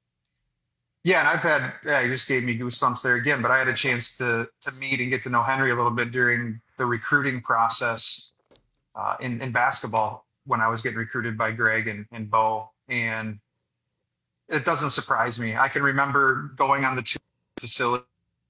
Speaker 7: Yeah, and he just gave me goosebumps there again, but I had a chance to meet and get to know Henry a little bit during the recruiting process in basketball when I was getting recruited by Greg and Bo, and it doesn't surprise me. I can remember going on the tour facility.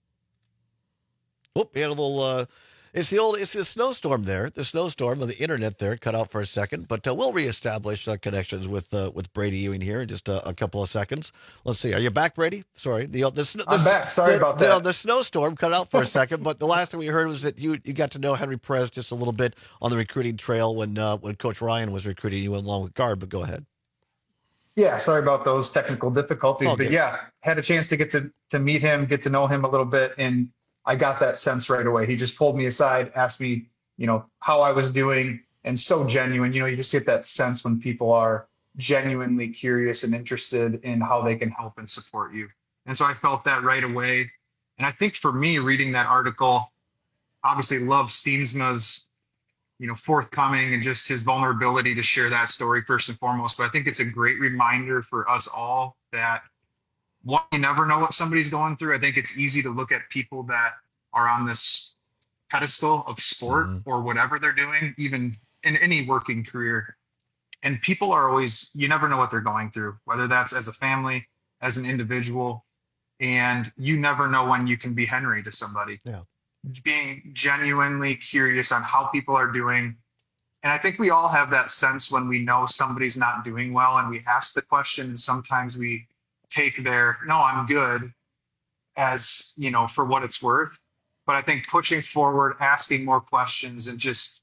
Speaker 14: Whoop, we had a little, it's the snowstorm there. The snowstorm on the internet there cut out for a second, but we'll reestablish connections with Brady Ewing here in just a couple of seconds. Let's see. Are you back, Brady? Sorry.
Speaker 7: I'm back. Sorry about that.
Speaker 14: The snowstorm cut out for a second, but the last thing we heard was that you got to know Henry Perez just a little bit on the recruiting trail when Coach Ryan was recruiting you along with Gard, but go ahead.
Speaker 7: Yeah, sorry about those technical difficulties, but yeah, had a chance to get to meet him, get to know him a little bit, and I got that sense right away. He just pulled me aside, asked me, how I was doing, and so genuine. You just get that sense when people are genuinely curious and interested in how they can help and support you. And so I felt that right away. And I think for me, reading that article, obviously love Steamsma's, forthcoming and just his vulnerability to share that story first and foremost. But I think it's a great reminder for us all that, one, you never know what somebody's going through. I think it's easy to look at people that are on this pedestal of sport or whatever they're doing, even in any working career. And people are always, you never know what they're going through, whether that's as a family, as an individual, and you never know when you can be Henry to somebody.
Speaker 14: Yeah.
Speaker 7: Being genuinely curious on how people are doing. And I think we all have that sense when we know somebody's not doing well and we ask the question, and sometimes we take their, no, I'm good, as, for what it's worth. But I think pushing forward, asking more questions, and just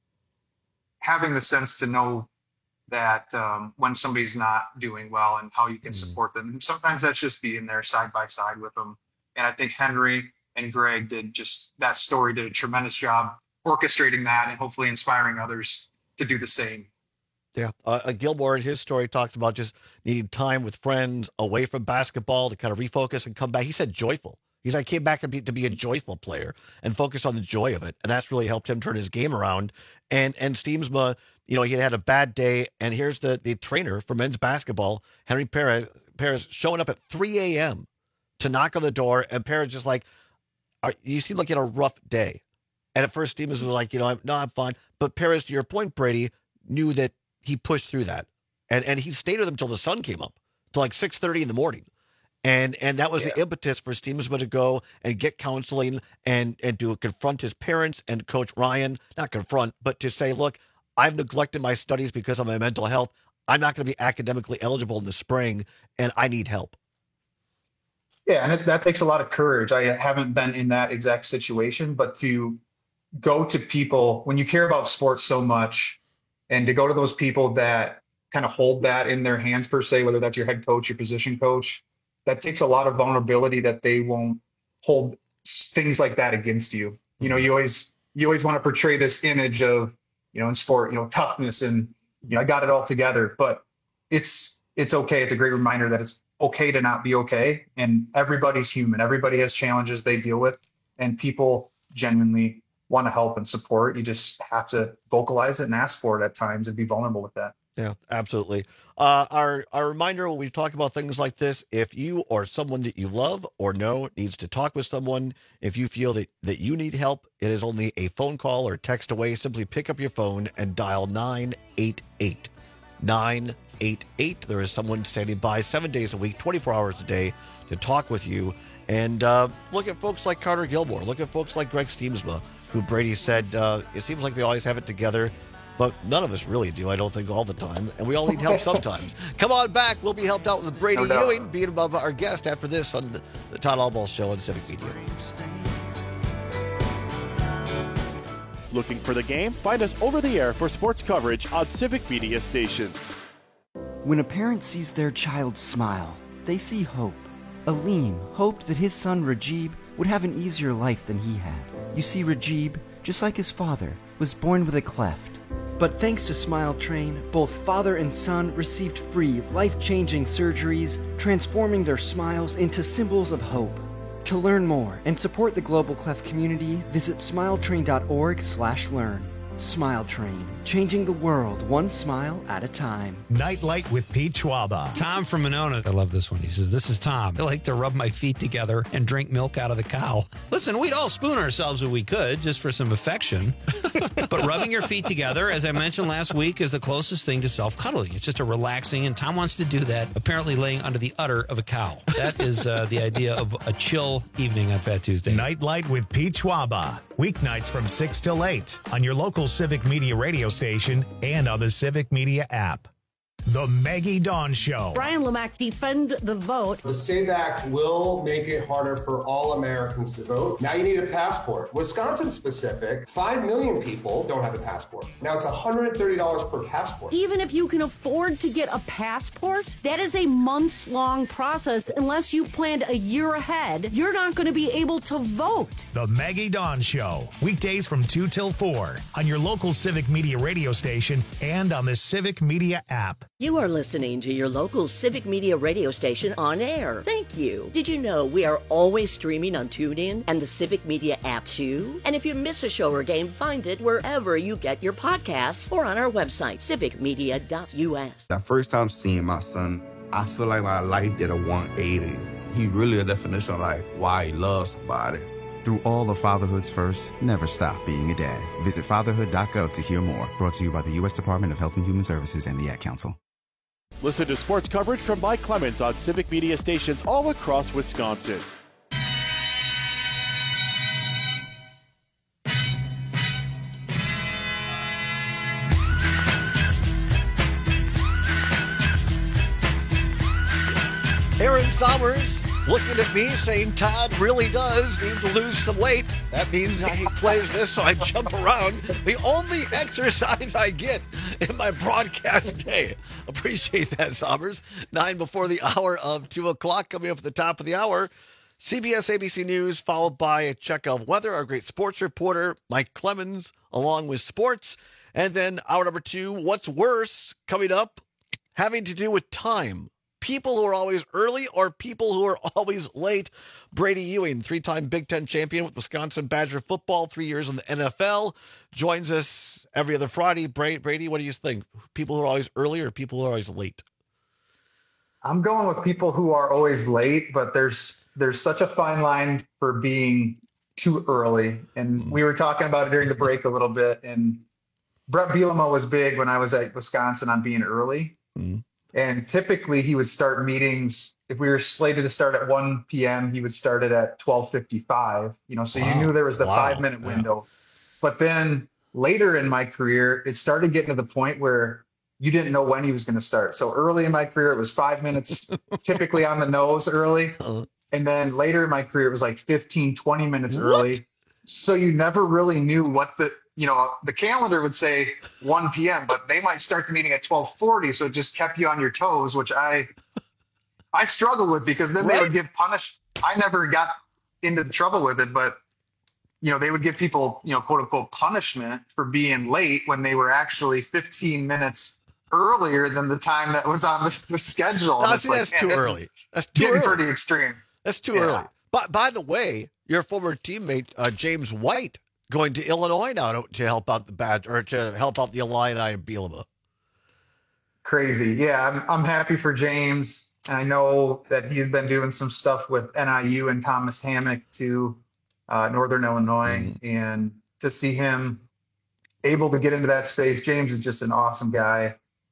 Speaker 7: having the sense to know that when somebody's not doing well and how you can support them. And sometimes that's just being there side by side with them. And I think Henry and Greg did a tremendous job orchestrating that and hopefully inspiring others to do the same.
Speaker 14: Yeah. Gilmore in his story talks about just needing time with friends away from basketball to kind of refocus and come back. He said joyful. I came back to be a joyful player and focus on the joy of it. And that's really helped him turn his game around. And Steamsma, he had a bad day. And here's the trainer for men's basketball, Henry Perez, showing up at 3 a.m. to knock on the door. And Perez just like, you seem like you had a rough day. And at first, Steamsma was like, I'm fine. But Perez, to your point, Brady, knew that he pushed through that. And he stayed with him until the sun came up, till like 6:30 in the morning. And that was the impetus for Steamsma to go and get counseling and to confront his parents and Coach Ryan, not confront, but to say, look, I've neglected my studies because of my mental health. I'm not going to be academically eligible in the spring, and I need help.
Speaker 7: Yeah, and that takes a lot of courage. I haven't been in that exact situation, but to go to people when you care about sports so much and to go to those people that kind of hold that in their hands per se, whether that's your head coach, your position coach, that takes a lot of vulnerability that they won't hold things like that against you. You always want to portray this image of, in sport, toughness and, I got it all together, but it's okay. It's a great reminder that it's okay to not be okay. And everybody's human. Everybody has challenges they deal with, and people genuinely want to help and support. You just have to vocalize it and ask for it at times and be vulnerable with that.
Speaker 14: Yeah, absolutely. Our reminder when we talk about things like this, if you or someone that you love or know needs to talk with someone, if you feel that you need help, it is only a phone call or text away. Simply pick up your phone and dial 988. 988. There is someone standing by 7 days a week, 24 hours a day to talk with you. And look at folks like Carter Gilmore. Look at folks like Greg Steemsma, who Brady said it seems like they always have it together. But none of us really do, I don't think, all the time. And we all need help sometimes. Come on back. We'll be helped out with Brady Ewing being our guest after this on the Todd Allball Show on Civic Media.
Speaker 1: Looking for the game? Find us over the air for sports coverage on Civic Media stations.
Speaker 11: When a parent sees their child smile, they see hope. Aleem hoped that his son Rajib would have an easier life than he had. You see, Rajib, just like his father, was born with a cleft. But thanks to Smile Train, both father and son received free, life-changing surgeries, transforming their smiles into symbols of hope. To learn more and support the Global Cleft community, visit smiletrain.org/learn. Smile Train, changing the world one smile at a time.
Speaker 2: Nightlight with Pete Schwaba.
Speaker 12: Tom from Monona. I love this one. He says, "This is Tom. I like to rub my feet together and drink milk out of the cow." Listen, we'd all spoon ourselves if we could, just for some affection. But rubbing your feet together, as I mentioned last week, is the closest thing to self-cuddling. It's just a relaxing, and Tom wants to do that, apparently laying under the udder of a cow. That is the idea of a chill evening on Fat Tuesday.
Speaker 2: Nightlight with Pete Schwaba. Weeknights from 6 till 8 on your local Civic Media radio station and on the Civic Media app. The Maggie Dawn Show.
Speaker 15: Brian Lamack, defend the vote.
Speaker 19: The SAVE Act will make it harder for all Americans to vote. Now you need a passport. Wisconsin specific, 5 million people don't have a passport. Now it's $130 per passport.
Speaker 15: Even if you can afford to get a passport, that is a months-long process. Unless you planned a year ahead, you're not going to be able to vote.
Speaker 2: The Maggie Dawn Show. Weekdays from 2 till 4 on your local Civic Media radio station and on the Civic Media app.
Speaker 13: You are listening to your local Civic Media radio station on air. Thank you. Did you know we are always streaming on TuneIn and the Civic Media app too? And if you miss a show or game, find it wherever you get your podcasts or on our website, civicmedia.us.
Speaker 20: That first time seeing my son, I feel like my life did a 180. He really a definition of like why he loves somebody.
Speaker 26: Through all of fatherhood's first, never stop being a dad. Visit fatherhood.gov to hear more. Brought to you by the U.S. Department of Health and Human Services and the Ad Council.
Speaker 1: Listen to sports coverage from Mike Clemens on Civic Media stations all across Wisconsin.
Speaker 14: Aaron Sommers looking at me saying Todd really does need to lose some weight. That means he plays this so I jump around. The only exercise I get in my broadcast day. Appreciate that, Sommers. 9 before the hour of 2 o'clock. Coming up at the top of the hour, CBS ABC News, followed by a check of weather. Our great sports reporter, Mike Clemens, along with sports. And then hour number 2, what's worse, coming up, having to do with time. People who are always early or people who are always late. Brady Ewing, 3-time Big Ten champion with Wisconsin Badger football, 3 years in the NFL, joins us every other Friday. Brady, what do you think? People who are always early or people who are always late?
Speaker 7: I'm going with people who are always late, but there's such a fine line for being too early. And we were talking about it during the break a little bit. And Brett Bielema was big when I was at Wisconsin on being early. Mm. And typically he would start meetings. If we were slated to start at 1 p.m., he would start it at 12:55, so you knew there was the 5-minute window. But then later in my career, it started getting to the point where you didn't know when he was going to start. So early in my career, it was 5 minutes, typically on the nose early. And then later in my career, it was like 15, 20 minutes early. So you never really knew what the calendar would say 1 p.m., but they might start the meeting at 12:40. So it just kept you on your toes, which I struggled with because then they would give punish. I never got into the trouble with it, but they would give people, quote unquote punishment for being late when they were actually 15 minutes earlier than the time that was on the schedule.
Speaker 14: No, see, that's too early. That's too early.
Speaker 7: Pretty extreme.
Speaker 14: That's too early. But by the way, your former teammate, James White, going to Illinois now to help out the Badger, or to help out the Illini and Bielema.
Speaker 7: Crazy. Yeah, I'm happy for James. And I know that he's been doing some stuff with NIU and Thomas Hammock to Northern Illinois. And to see him able to get into that space, James is just an awesome guy.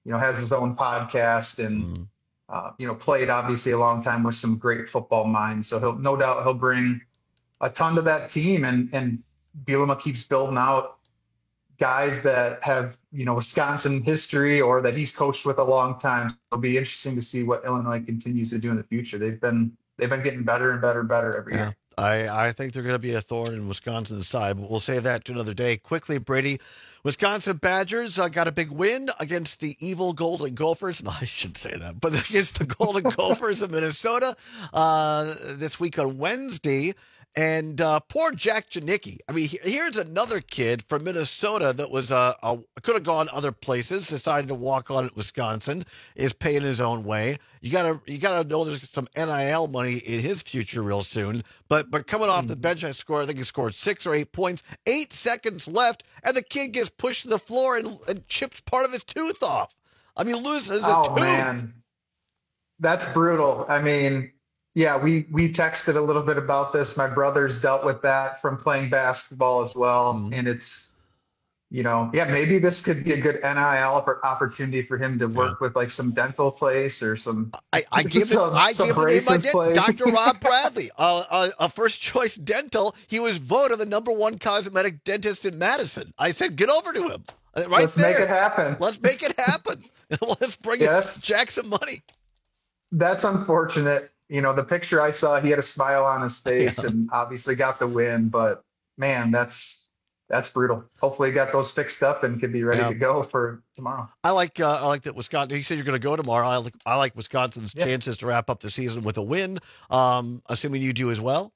Speaker 7: has his own podcast and, played obviously a long time with some great football minds. So no doubt he'll bring a ton to that team, and Bielema keeps building out guys that have, Wisconsin history or that he's coached with a long time. It'll be interesting to see what Illinois continues to do in the future. They've been getting better and better and better every year.
Speaker 14: I think they're going to be a thorn in Wisconsin's side, but we'll save that to another day. Quickly, Brady, Wisconsin Badgers got a big win against the evil Golden Gophers. No, I shouldn't say that, but against the Golden Gophers of Minnesota this week on Wednesday. And poor Jack Janicki. I mean, here's another kid from Minnesota that was could have gone other places, decided to walk on at Wisconsin, is paying his own way. You gotta know there's some NIL money in his future real soon. But coming off the bench, I think he scored 6 or 8 points, 8 seconds left, and the kid gets pushed to the floor and chips part of his tooth off. I mean, loses a tooth.
Speaker 7: Man, that's brutal. I mean. Yeah, we texted a little bit about this. My brother's dealt with that from playing basketball as well. And it's, maybe this could be a good NIL opportunity for him to work with like some dental place or some.
Speaker 14: I give him my Dr. Rob Bradley, a first choice dental. He was voted the #1 cosmetic dentist in Madison. I said, get over to him.
Speaker 7: Let's make it happen.
Speaker 14: Let's make it happen. Let's bring Jack some money.
Speaker 7: That's unfortunate. The picture I saw, he had a smile on his face and obviously got the win. But, man, that's brutal. Hopefully he got those fixed up and could be ready to go for tomorrow.
Speaker 14: I like that Wisconsin. You said you're going to go tomorrow. I like Wisconsin's chances to wrap up the season with a win, assuming you do as well.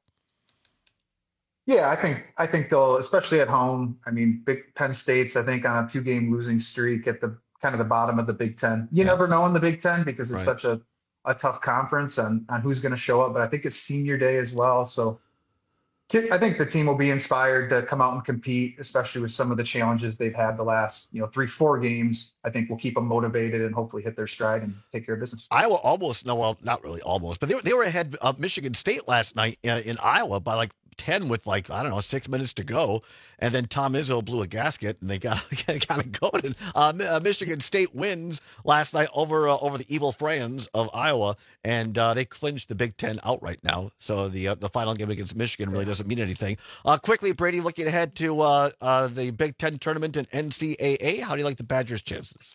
Speaker 7: Yeah, I think they'll, especially at home. I mean, Big Penn State's, I think, on a 2-game losing streak at the kind of the bottom of the Big Ten. You never know in the Big Ten because it's such a tough conference on who's going to show up, but I think it's senior day as well. So I think the team will be inspired to come out and compete, especially with some of the challenges they've had the last, 3-4 games. I think will keep them motivated and hopefully hit their stride and take care of business.
Speaker 14: Iowa not really almost, but they were ahead of Michigan State last night in Iowa by like 10 with 6 minutes to go. And then Tom Izzo blew a gasket and they got kind of going. Michigan State wins last night over the evil Friends of Iowa, and they clinched the Big Ten outright now. So the final game against Michigan really doesn't mean anything. Quickly, Brady, looking ahead to the Big Ten tournament and NCAA, how do you like the Badgers' chances?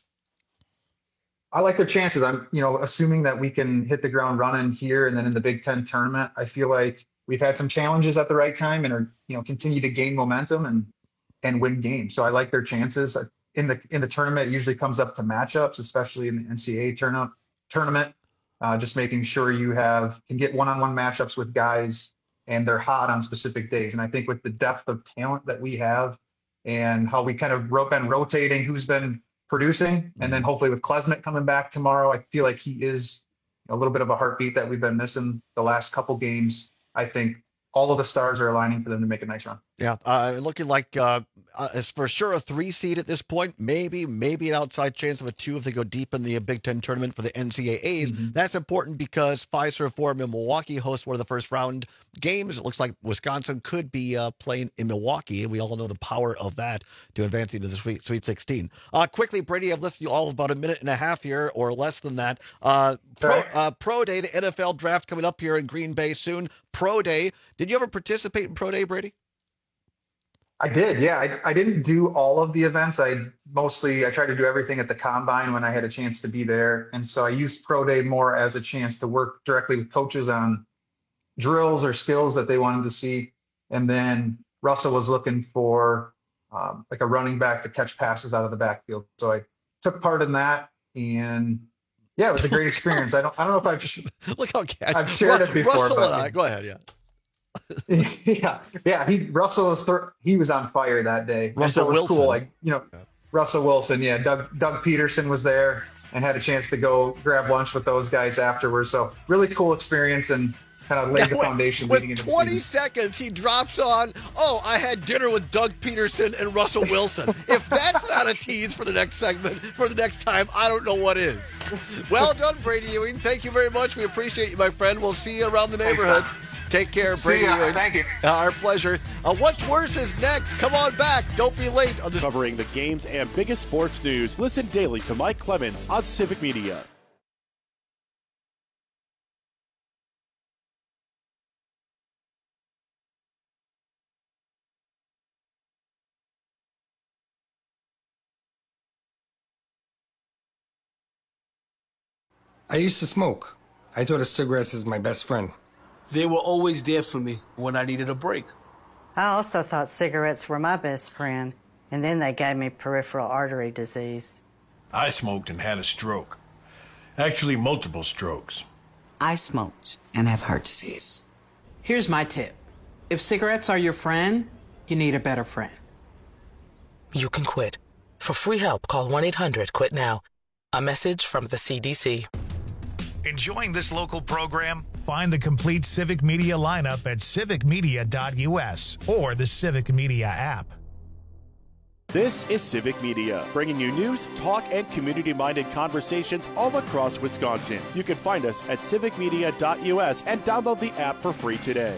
Speaker 7: I like their chances. I'm, assuming that we can hit the ground running here and then in the Big Ten tournament. I feel like we've had some challenges at the right time and are, continue to gain momentum and win games. So I like their chances in the tournament. It usually comes up to matchups, especially in the NCAA tournament. Just making sure you can get one-on-one matchups with guys and they're hot on specific days. And I think with the depth of talent that we have and how we kind of been rotating who's been producing, and then hopefully with Klesmit coming back tomorrow, I feel like he is a little bit of a heartbeat that we've been missing the last couple games. I think all of the stars are aligning for them to make a nice run.
Speaker 14: Yeah, looking like it's for sure a 3 seed at this point. Maybe an outside chance of a 2 if they go deep in the Big Ten tournament for the NCAAs. Mm-hmm. That's important because Fiserv Forum in Milwaukee hosts one of the first round games. It looks like Wisconsin could be playing in Milwaukee, and we all know the power of that to advance into the Sweet 16. Quickly, Brady, I've left you all about a minute and a half here, or less than that. Pro Day, the NFL draft coming up here in Green Bay soon. Pro Day. Did you ever participate in Pro Day, Brady?
Speaker 7: I did, yeah. I didn't do all of the events. I tried to do everything at the Combine when I had a chance to be there. And so I used Pro Day more as a chance to work directly with coaches on drills or skills that they wanted to see. And then Russell was looking for like a running back to catch passes out of the backfield. So I took part in that, and yeah, it was a great experience. I don't know if I've shared it before.
Speaker 14: Russell and I, go ahead, yeah.
Speaker 7: yeah. He was on fire that day.
Speaker 14: Russell Wilson.
Speaker 7: Cool. Russell Wilson. Yeah. Doug Peterson was there and had a chance to go grab lunch with those guys afterwards. So really cool experience and kind of laid the foundation leading into the season.
Speaker 14: With 20 seconds, he drops on, I had dinner with Doug Peterson and Russell Wilson. If that's not a tease for the next segment, for the next time, I don't know what is. Well done, Brady Ewing. Thank you very much. We appreciate you, my friend. We'll see you around the neighborhood. Take care,
Speaker 7: See
Speaker 14: Brady.
Speaker 7: ya. Thank you.
Speaker 14: Our pleasure. What's Worse is next. Come on back. Don't be late.
Speaker 1: Covering the games and biggest sports news. Listen daily to Mike Clemens on Civic Media.
Speaker 4: I used to smoke. I thought of cigarettes as my best friend.
Speaker 6: They were always there for me when I needed a break.
Speaker 16: I also thought cigarettes were my best friend, and then they gave me peripheral artery disease.
Speaker 21: I smoked and had a stroke. Actually, multiple strokes.
Speaker 22: I smoked and have heart disease. Here's my tip. If cigarettes are your friend, you need a better friend.
Speaker 23: You can quit. For free help, call 1-800-QUIT-NOW. A message from the CDC.
Speaker 2: Enjoying this local program? Find the complete Civic Media lineup at civicmedia.us or the Civic Media app.
Speaker 1: This is Civic Media, bringing you news, talk, and community-minded conversations all across Wisconsin. You can find us at civicmedia.us and download the app for free today.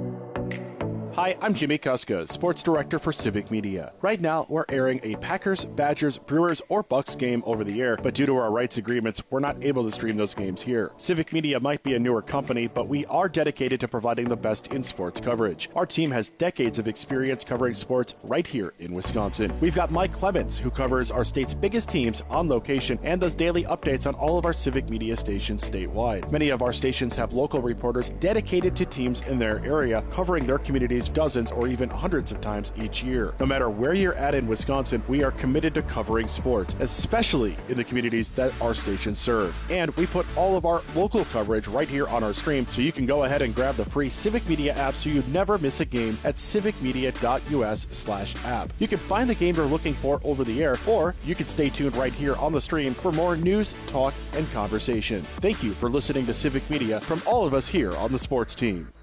Speaker 1: Hi, I'm Jimmy Kuska, Sports Director for Civic Media. Right now, we're airing a Packers, Badgers, Brewers, or Bucks game over the air, but due to our rights agreements, we're not able to stream those games here. Civic Media might be a newer company, but we are dedicated to providing the best in sports coverage. Our team has decades of experience covering sports right here in Wisconsin. We've got Mike Clemens, who covers our state's biggest teams on location and does daily updates on all of our Civic Media stations statewide. Many of our stations have local reporters dedicated to teams in their area, covering their communities dozens or even hundreds of times each year. No matter where you're at in Wisconsin, we are committed to covering sports, especially in the communities that our stations serve. And we put all of our local coverage right here on our stream, so you can go ahead and grab the free Civic Media app so you never miss a game at civicmedia.us/app. You can find the game you're looking for over the air, or you can stay tuned right here on the stream for more news, talk, and conversation. Thank you for listening to Civic Media from all of us here on the sports team.